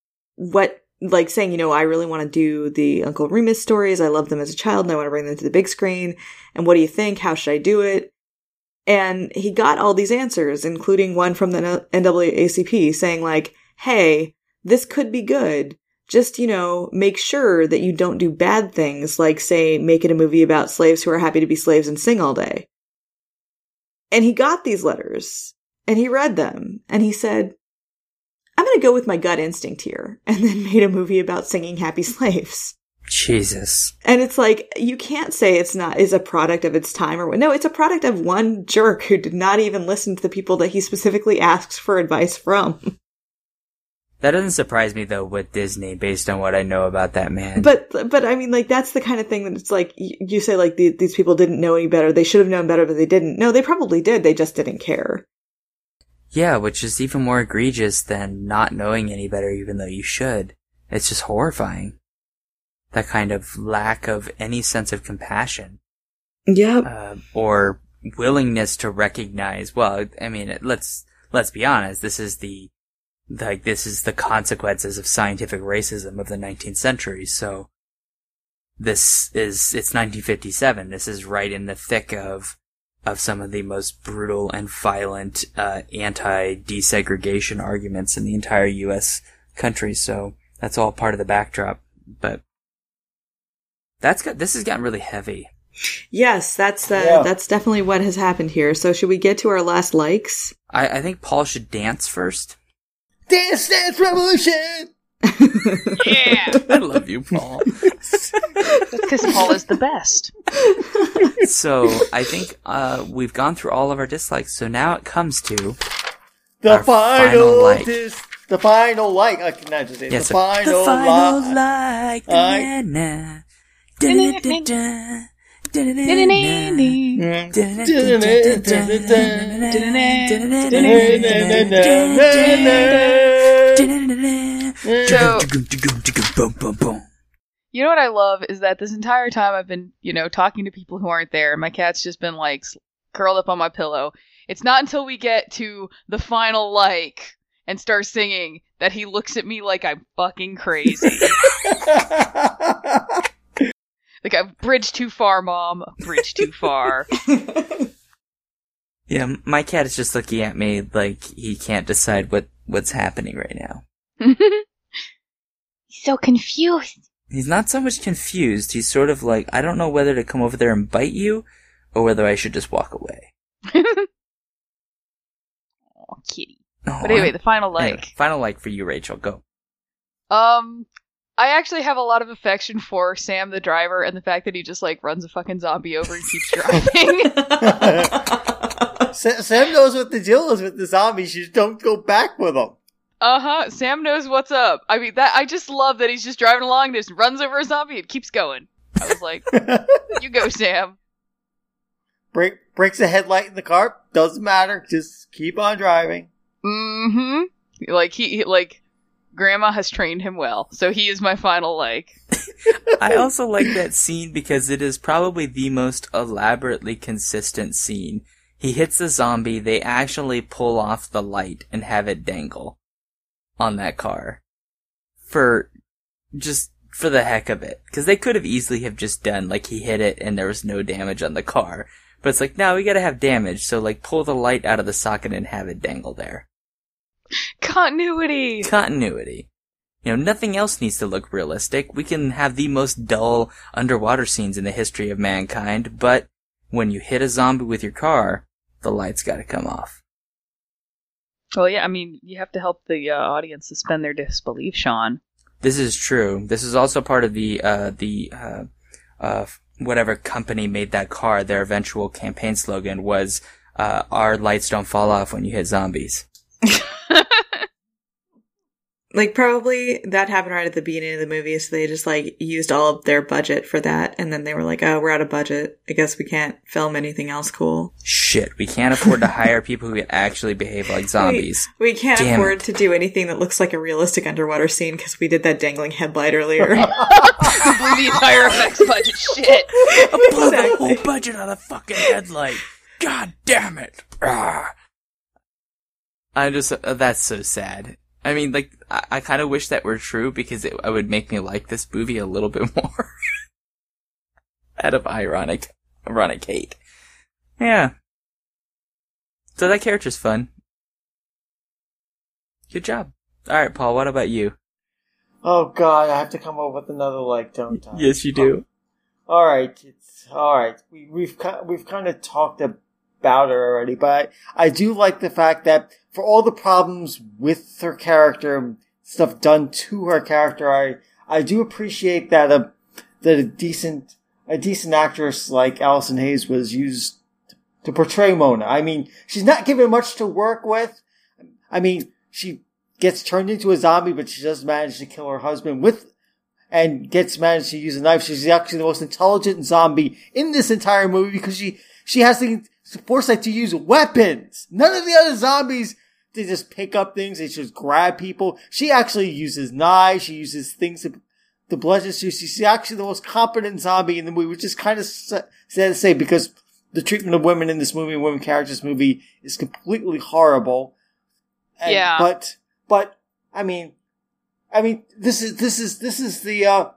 saying, I really want to do the Uncle Remus stories. I loved them as a child and I want to bring them to the big screen. And what do you think? How should I do it? And he got all these answers, including one from the NAACP saying like, hey, this could be good. Just, make sure that you don't do bad things like, say, make it a movie about slaves who are happy to be slaves and sing all day. And he got these letters, and he read them, and he said, I'm going to go with my gut instinct here, and then made a movie about singing happy slaves. Jesus. And it's like, you can't say is a product of its time or what. No, it's a product of one jerk who did not even listen to the people that he specifically asks for advice from. That doesn't surprise me, though, with Disney, based on what I know about that man. But I mean, like, that's the kind of thing that it's like, you say, like, these people didn't know any better. They should have known better, but they didn't. No, they probably did. They just didn't care. Yeah, which is even more egregious than not knowing any better, even though you should. It's just horrifying. That kind of lack of any sense of compassion. Yep. Or willingness to recognize, well, I mean, let's be honest, this is the consequences of scientific racism of the 19th century. So it's 1957. This is right in the thick of some of the most brutal and violent, anti-desegregation arguments in the entire U.S. country. So that's all part of the backdrop. But this has gotten really heavy. Yes, that's definitely what has happened here. So should we get to our last likes? I think Paul should dance first. Dance Revolution! Yeah! I love you, Paul. Because Paul is the best. So, I think we've gone through all of our dislikes, so now it comes to the final like. The final like. I can not just say yes, the final like. So, you know what I love is that this entire time I've been, talking to people who aren't there, and my cat's just been like curled up on my pillow. It's not until we get to the final like and start singing that he looks at me like I'm fucking crazy. Like, I've bridged too far, Mom. Bridged too far. Yeah, my cat is just looking at me like he can't decide what's happening right now. He's so confused. He's not so much confused. He's sort of like, I don't know whether to come over there and bite you, or whether I should just walk away. Oh, kitty. Oh, but anyway, the final like. Anyway, final like for you, Rachel. Go. I actually have a lot of affection for Sam the driver and the fact that he just runs a fucking zombie over and keeps driving. Sam knows what the deal is with the zombies. You just don't go back with them. Uh-huh. Sam knows what's up. I mean, I just love that he's just driving along, just runs over a zombie and keeps going. I was like, you go, Sam. Breaks a headlight in the car. Doesn't matter. Just keep on driving. Mm-hmm. Grandma has trained him well, so he is my final like. I also like that scene because it is probably the most elaborately consistent scene. He hits the zombie, they actually pull off the light and have it dangle on that car. For the heck of it. Because they could have easily have just done, he hit it and there was no damage on the car. But it's like, no, we gotta have damage, so pull the light out of the socket and have it dangle there. Continuity! Nothing else needs to look realistic. We can have the most dull underwater scenes in the history of mankind, but when you hit a zombie with your car, the light's gotta come off. Well, yeah, I mean, you have to help the audience suspend their disbelief, Sean. This is true. This is also part of the whatever company made that car, their eventual campaign slogan was, our lights don't fall off when you hit zombies. Like, probably that happened right at the beginning of the movie, so they just, like, used all of their budget for that, and then they were like, oh, we're out of budget. I guess we can't film anything else cool. Shit, we can't afford to hire people who can actually behave like zombies. We can't Damn afford it. to do anything that looks like a realistic underwater scene, because we did that dangling headlight earlier. Blew the entire effects budget. Shit. I blew the whole budget on a fucking headlight. God damn it. I'm just, that's so sad. I mean, like, I kind of wish that were true because it would make me like this movie a little bit more. Out of ironic hate. Yeah. So that character's fun. Good job. Alright, Paul, what about you? Oh god, I have to come up with another like, don't I? Yes, you do. Alright, it's alright. We've kind of talked about her already, but I do like the fact that for all the problems with her character, stuff done to her character, I do appreciate that a decent actress like Alison Hayes was used to portray Mona. I mean, she's not given much to work with. I mean, she gets turned into a zombie, but she does manage to kill her husband and managed to use a knife. She's actually the most intelligent zombie in this entire movie because she has the foresight to use weapons. None of the other zombies, they just pick up things, they just grab people. She actually uses knives, she uses things to bludgeon. She's actually the most competent zombie in the movie, which is kind of sad to say because the treatment of women in this movie and women characters in this movie is completely horrible. But I mean, this is the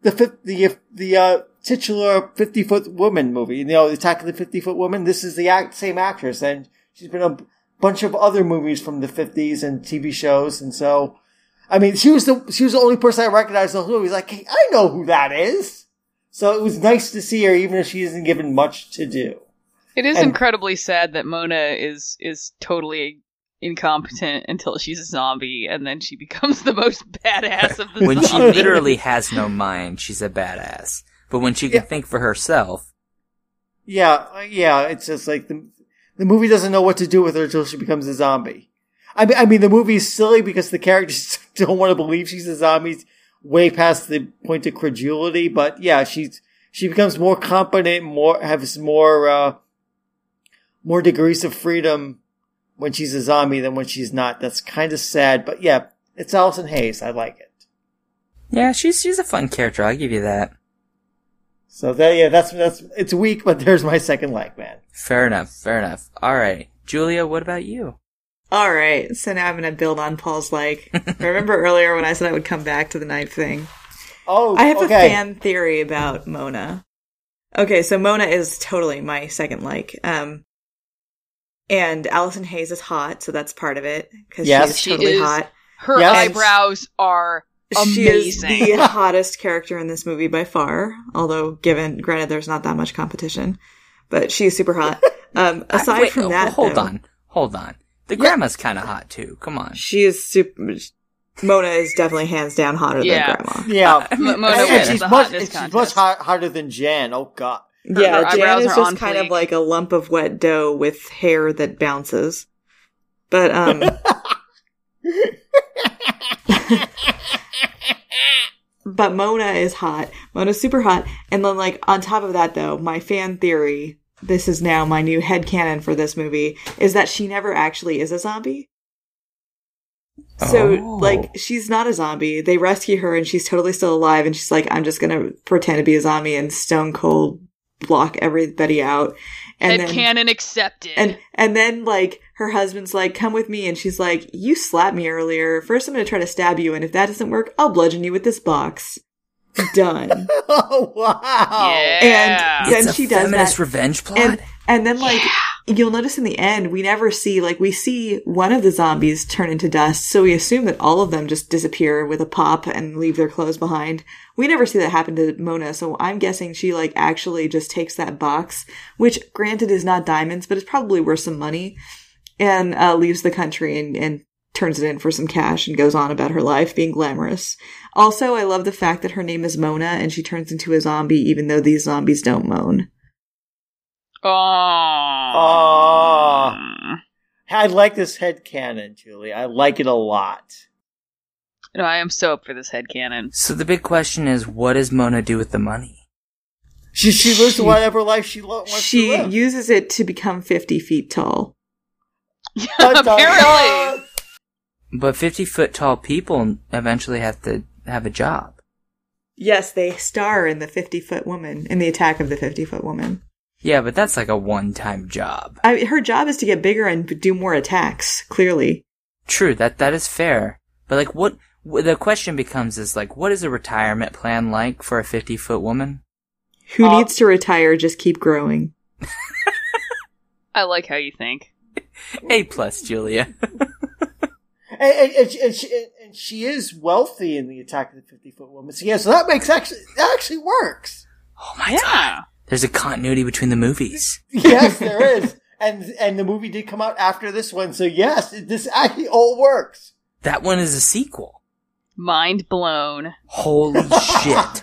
titular 50-foot woman movie. You know, the Attack of the 50-Foot Woman. This is the same actress, and she's been in a bunch of other movies from the 50s and TV shows, and so, I mean, she was the only person I recognized in the movie. Like, hey, I know who that is. So it was nice to see her, even if she isn't given much to do. It is incredibly sad that Mona is totally incompetent until she's a zombie, and then she becomes the most badass of the When zombies. she literally has no mind, she's a badass. But when she can think for herself... Yeah, it's just like the movie doesn't know what to do with her until she becomes a zombie. I mean, the movie is silly because the characters don't want to believe she's a zombie way past the point of credulity, but yeah, she becomes more competent, has more degrees of freedom when she's a zombie than when she's not. That's kind of sad, but yeah, it's Alison Hayes. I like it. Yeah, she's a fun character. I'll give you that. So that's it's weak, but there's my second leg, man. Fair enough. All right, Julia, what about you? All right, so now I'm going to build on Paul's like. Remember earlier when I said I would come back to the knife thing? Oh, I have a fan theory about Mona. Okay, so Mona is totally my second like. And Alison Hayes is hot, so that's part of it because she's totally hot. Her eyebrows are amazing. She is the hottest character in this movie by far. Although, granted, there's not that much competition, but she is super hot. Aside from that, hold on. The grandma's kind of hot too. Come on. She is super. Mona is definitely hands down hotter than Grandma. Yeah, Mona she's much hotter than Jan. Oh god. Yeah, Jan is just kind of like a lump of wet dough with hair that bounces. But but Mona is hot. Mona's super hot. And then, like, on top of that, though, my fan theory, this is now my new headcanon for this movie, is that she never actually is a zombie. So, like, she's not a zombie. They rescue her and she's totally still alive. And she's like, I'm just going to pretend to be a zombie and stone cold block everybody out. And headcanon accepted. And then, like, her husband's like, come with me. And she's like, you slapped me earlier. First, I'm going to try to stab you. And if that doesn't work, I'll bludgeon you with this box. Done. Oh, wow. Yeah. And then she does feminist that. Revenge plot? And then, like, you'll notice in the end, we never see, like, we see one of the zombies turn into dust, so we assume that all of them just disappear with a pop and leave their clothes behind. We never see that happen to Mona, so I'm guessing she, like, actually just takes that box, which, granted, is not diamonds, but it's probably worth some money, and leaves the country and turns it in for some cash and goes on about her life being glamorous. Also, I love the fact that her name is Mona, and she turns into a zombie even though these zombies don't moan. Oh. I like this headcanon, Julie. I like it a lot. No, I am so up for this headcanon. So the big question is, what does Mona do with the money? She lives whatever life she wants to She live. uses it to become 50 feet tall. Apparently. But 50-foot tall people eventually have to have a job. Yes, they star in the 50-foot woman, in the Attack of the 50-foot woman. Yeah, but that's like a one-time job. Her job is to get bigger and do more attacks, clearly. True, that is fair. But like, what the question becomes is like, what is a retirement plan like for a 50-foot woman? Who needs to retire, just keep growing. I like how you think. A+, Julia. And she is wealthy in the Attack of the 50-Foot Woman. So yeah, so that actually works. Oh my god. There's a continuity between the movies. Yes, there is. And the movie did come out after this one, so yes, this actually all works. That one is a sequel. Mind blown. Holy shit.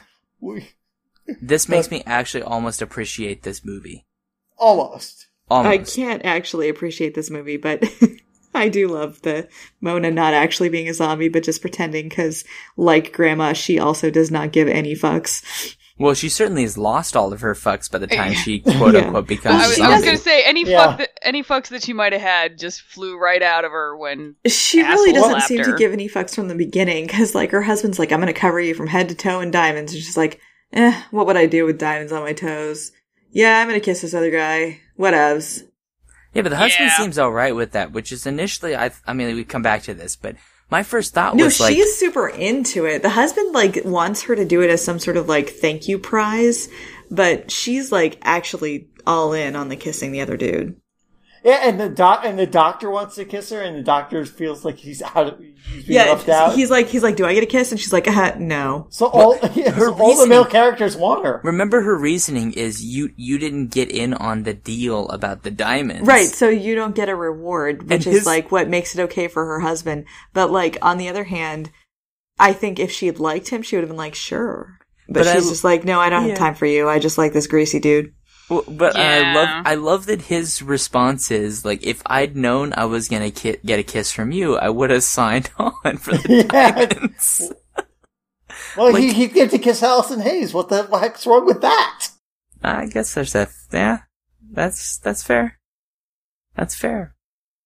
This makes me actually almost appreciate this movie. Almost. I can't actually appreciate this movie, but I do love the Mona not actually being a zombie, but just pretending, because, like Grandma, she also does not give any fucks. Well, she certainly has lost all of her fucks by the time she, quote-unquote, becomes a zombie. I was going to say, any fucks that she might have had just flew right out of her when she really doesn't seem to give any fucks from the beginning, because, like, her husband's like, I'm going to cover you from head to toe in diamonds, and she's like, what would I do with diamonds on my toes? Yeah, I'm going to kiss this other guy. Whatevs. Yeah, but the husband seems alright with that, which is initially, I mean, we come back to this, but my first thought was like... No, she's super into it. The husband, like, wants her to do it as some sort of, like, thank you prize, but she's, like, actually all in on the kissing the other dude. Yeah, and the doctor wants to kiss her, and the doctor feels like he's being left out. He's like, do I get a kiss? And she's like, no. So all the male characters want her. Remember, her reasoning is you didn't get in on the deal about the diamonds. Right, so you don't get a reward, which is like what makes it okay for her husband. But like, on the other hand, I think if she had liked him, she would have been like, sure. But she's just like, no, I don't have time for you. I just like this greasy dude. Well, but I love that his response is like, if I'd known I was gonna get a kiss from you, I would have signed on for the diamonds. Well, like, he get to kiss Allison Hayes. What the heck's wrong with that? I guess there's that. Yeah, that's fair. That's fair.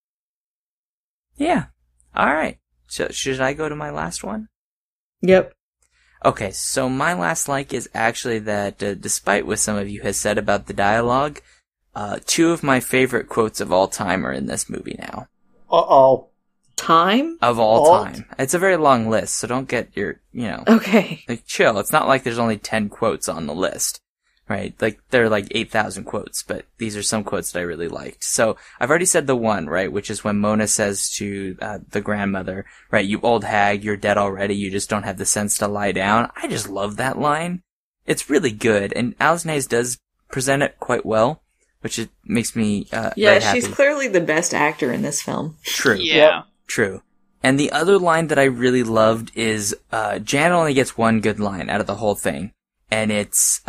Yeah. All right. So should I go to my last one? Yep. Okay, so my last like is actually that, despite what some of you has said about the dialogue, two of my favorite quotes of all time are in this movie now. Uh-oh. Time? Of all time. It's a very long list, so don't get your, Okay. Like, chill. It's not like there's only 10 quotes on the list, right? Like, there are like 8,000 quotes, but these are some quotes that I really liked. So, I've already said the one, right, which is when Mona says to the grandmother, right, you old hag, you're dead already, you just don't have the sense to lie down. I just love that line. It's really good, and Allison Hayes does present it quite well, which makes me very happy. She's clearly the best actor in this film. True. Yeah. True. And the other line that I really loved is, Jan only gets one good line out of the whole thing, and it's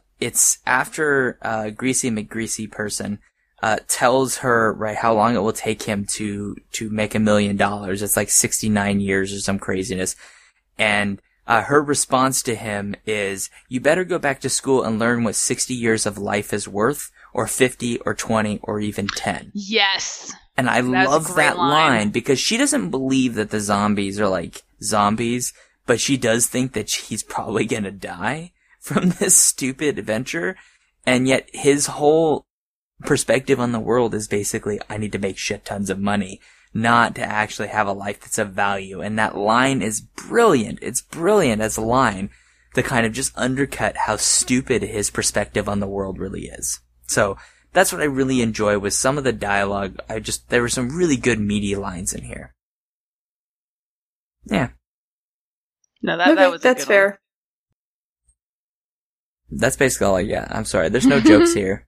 after Greasy McGreasy person tells her, right, how long it will take him to make $1 million. It's like 69 years or some craziness. And her response to him is, you better go back to school and learn what 60 years of life is worth, or 50 or 20 or even 10. Yes. And I love that line because she doesn't believe that the zombies are like zombies, but she does think that he's probably gonna die from this stupid adventure. And yet his whole perspective on the world is basically, I need to make shit tons of money, not to actually have a life that's of value. And that line is brilliant. It's brilliant as a line to kind of just undercut how stupid his perspective on the world really is. So that's what I really enjoy with some of the dialogue. There were some really good meaty lines in here. Yeah. No, that was that's fair. One. That's basically all I got. I'm sorry. There's no jokes here.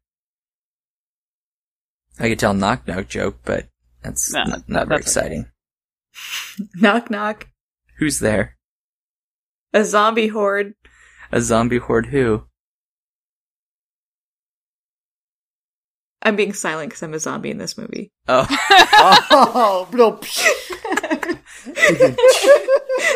I could tell a knock-knock joke, but that's not very exciting. Knock, knock. Who's there? A zombie horde. A zombie horde who? I'm being silent because I'm a zombie in this movie. Oh. Oh, no.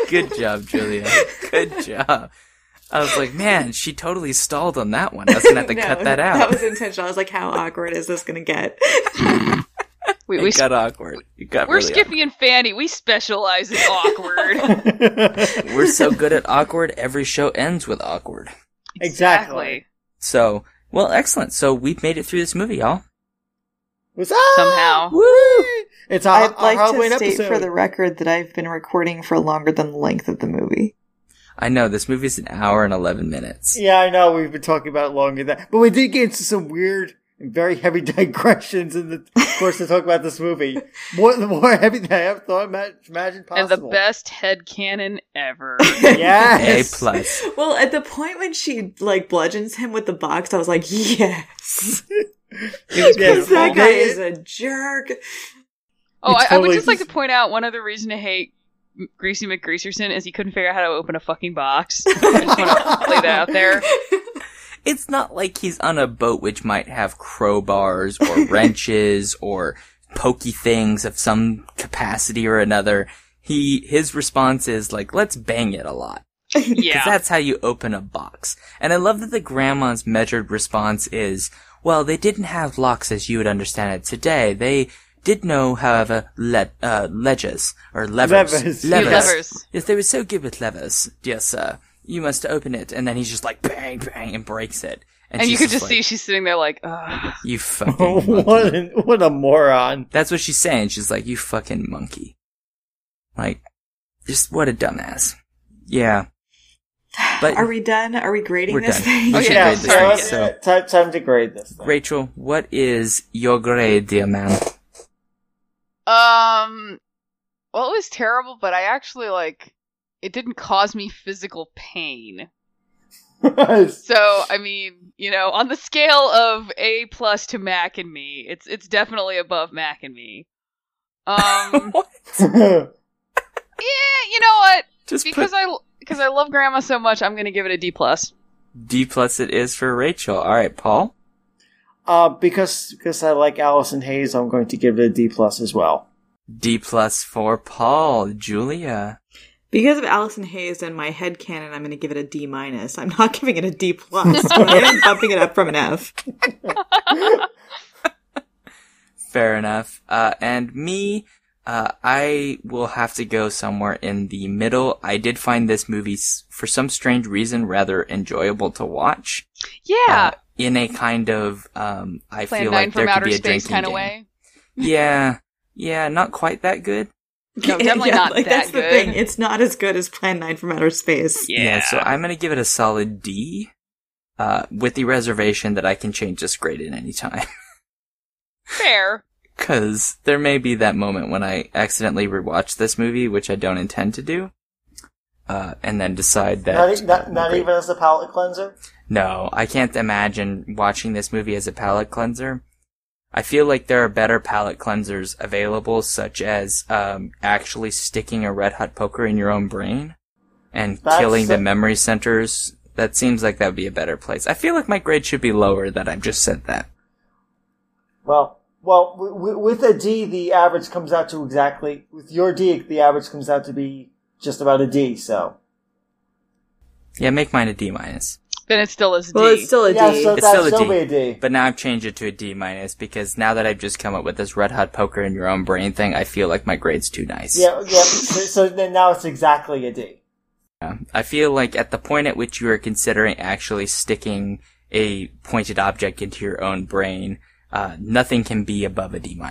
Good job, Julia. Good job. I was like, man, she totally stalled on that one. I was going to have to cut that out. That was intentional. I was like, how awkward is this going to get? We got awkward. We're really Skippy and Fanny. We specialize in awkward. We're so good at awkward, every show ends with awkward. Exactly. So, well, excellent. So we've made it through this movie, y'all. What's up? Somehow. Woo! It's I'd like Halloween to state episode. for the record that I've been recording for longer than the length of the movie. I know, this movie's an hour and 11 minutes. Yeah, I know. We've been talking about it longer than that. But we did get into some weird and very heavy digressions in the course to talk about this movie. More heavy than I ever thought imagined possible. And the best headcanon ever. Yes! A+. Well, at the point when she, like, bludgeons him with the box, I was like, yes! Because that guy is a jerk. Oh, It's I would totally just like to point out one other reason to hate Greasy McGreaserson is he couldn't figure out how to open a fucking box. I just want to lay that out there. It's not like he's on a boat which might have crowbars or wrenches or pokey things of some capacity or another. His response is like, let's bang it a lot. Yeah. Because that's how you open a box. And I love that the grandma's measured response is, well, they didn't have locks as you would understand it today. They did know, however, ledgers, or levers. Levers. Yes, they were so good with levers, dear sir. You must open it. And then he's just like, bang, bang, and breaks it. And you could just see she's sitting there like, ugh. You fucking monkey. What a moron. That's what she's saying. She's like, you fucking monkey. Like, just what a dumbass. Yeah. But are we done? Are we grading we're this done. thing? We should grade this thing. So, time to grade this thing. Rachel, what is your grade, dear man? Well, it was terrible, but I actually, it didn't cause me physical pain. So, I mean, on the scale of A+ to Mac and Me, it's definitely above Mac and Me. What? Yeah, you know what? Just because I love Grandma so much, I'm gonna give it a D+. D+ it is for Rachel. Alright, Paul? Because I like Allison Hayes, I'm going to give it a D+ as well. D+ for Paul. Julia? Because of Allison Hayes and my headcanon, I'm going to give it a D-. I'm not giving it a D+, but I am bumping it up from an F. Fair enough. And me, I will have to go somewhere in the middle. I did find this movie, for some strange reason, rather enjoyable to watch. Yeah. In a kind of, I Plan feel 9 like there from could outer be a space drinking kind of game. way. Yeah, not quite that good. No, definitely not that that's good. the thing. It's not as good as Plan 9 from Outer Space. Yeah, so I'm gonna give it a solid D, with the reservation that I can change this grade at any time. Fair. Cause there may be that moment when I accidentally rewatch this movie, which I don't intend to do, and then decide that... Not even as a palate cleanser? No, I can't imagine watching this movie as a palate cleanser. I feel like there are better palate cleansers available, such as actually sticking a red hot poker in your own brain and killing the memory centers. That seems like that would be a better place. I feel like my grade should be lower that I've just said that. Well, with a D, the average comes out to exactly... With your D, the average comes out to be just about a D, so... Yeah, make mine a D-. Then it still is a D. Well, it's still a D. Yeah, so It's that'd still be a D. But now I've changed it to a D- because now that I've just come up with this red hot poker in your own brain thing, I feel like my grade's too nice. Yeah. So then now it's exactly a D. I feel like at the point at which you are considering actually sticking a pointed object into your own brain, nothing can be above a D-.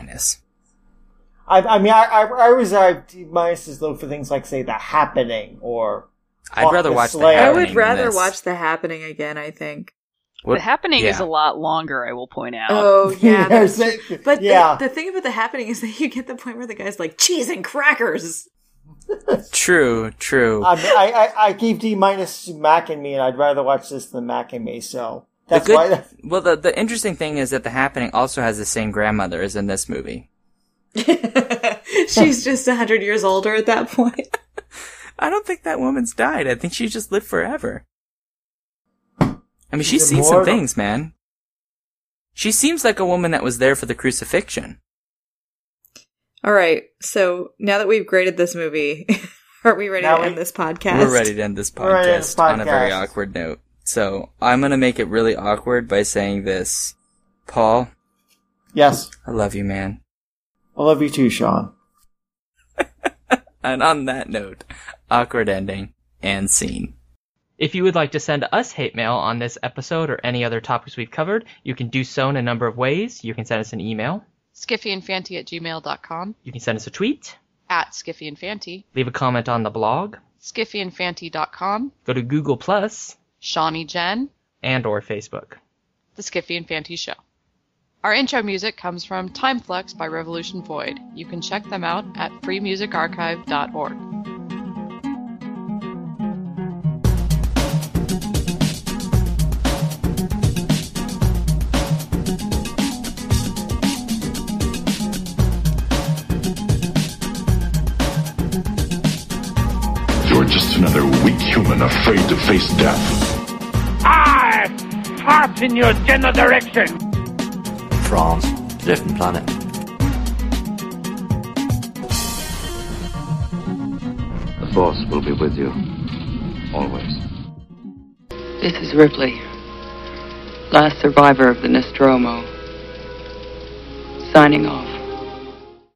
I mean, I reserve D- though for things like, say, The Happening or... I'd rather watch The I Happening would rather than this. watch The Happening again, I think. The Happening yeah. is a lot longer, I will point out. Oh, yeah. That's Yes, true. But yeah. the thing about The Happening is that you get the point where the guy's like, cheese and crackers! True. I gave D- to Mac and Me, and I'd rather watch this than Mac and Me, so... That's why... Well, the interesting thing is that The Happening also has the same grandmother as in this movie. She's just 100 years older at that point. I don't think that woman's died. I think she just lived forever. I mean, she's seen some immortal. things, man. She seems like a woman that was there for the crucifixion. Alright, so now that we've graded this movie, Are we ready Now to end this podcast? We're ready to end this We're ready to end this podcast on a very podcast. awkward note. So I'm going to make it really awkward by saying this. Paul, Yes. I love you, man. I love you too, Sean. And on that note, awkward ending and scene. If you would like to send us hate mail on this episode or any other topics we've covered, you can do so in a number of ways. You can send us an email. SkiffyandFanty@gmail.com. You can send us a tweet. @SkiffyandFanty. Leave a comment on the blog. SkiffyandFanty.com. Go to Google+. Shawnee Jen. And or Facebook. The Skiffy and Fanty Show. Our intro music comes from Timeflux by Revolution Void. You can check them out at freemusicarchive.org. You're just another weak human afraid to face death. I fart in your general direction. France, different planet. The Force will be with you, always. This is Ripley, last survivor of the Nostromo. Signing off.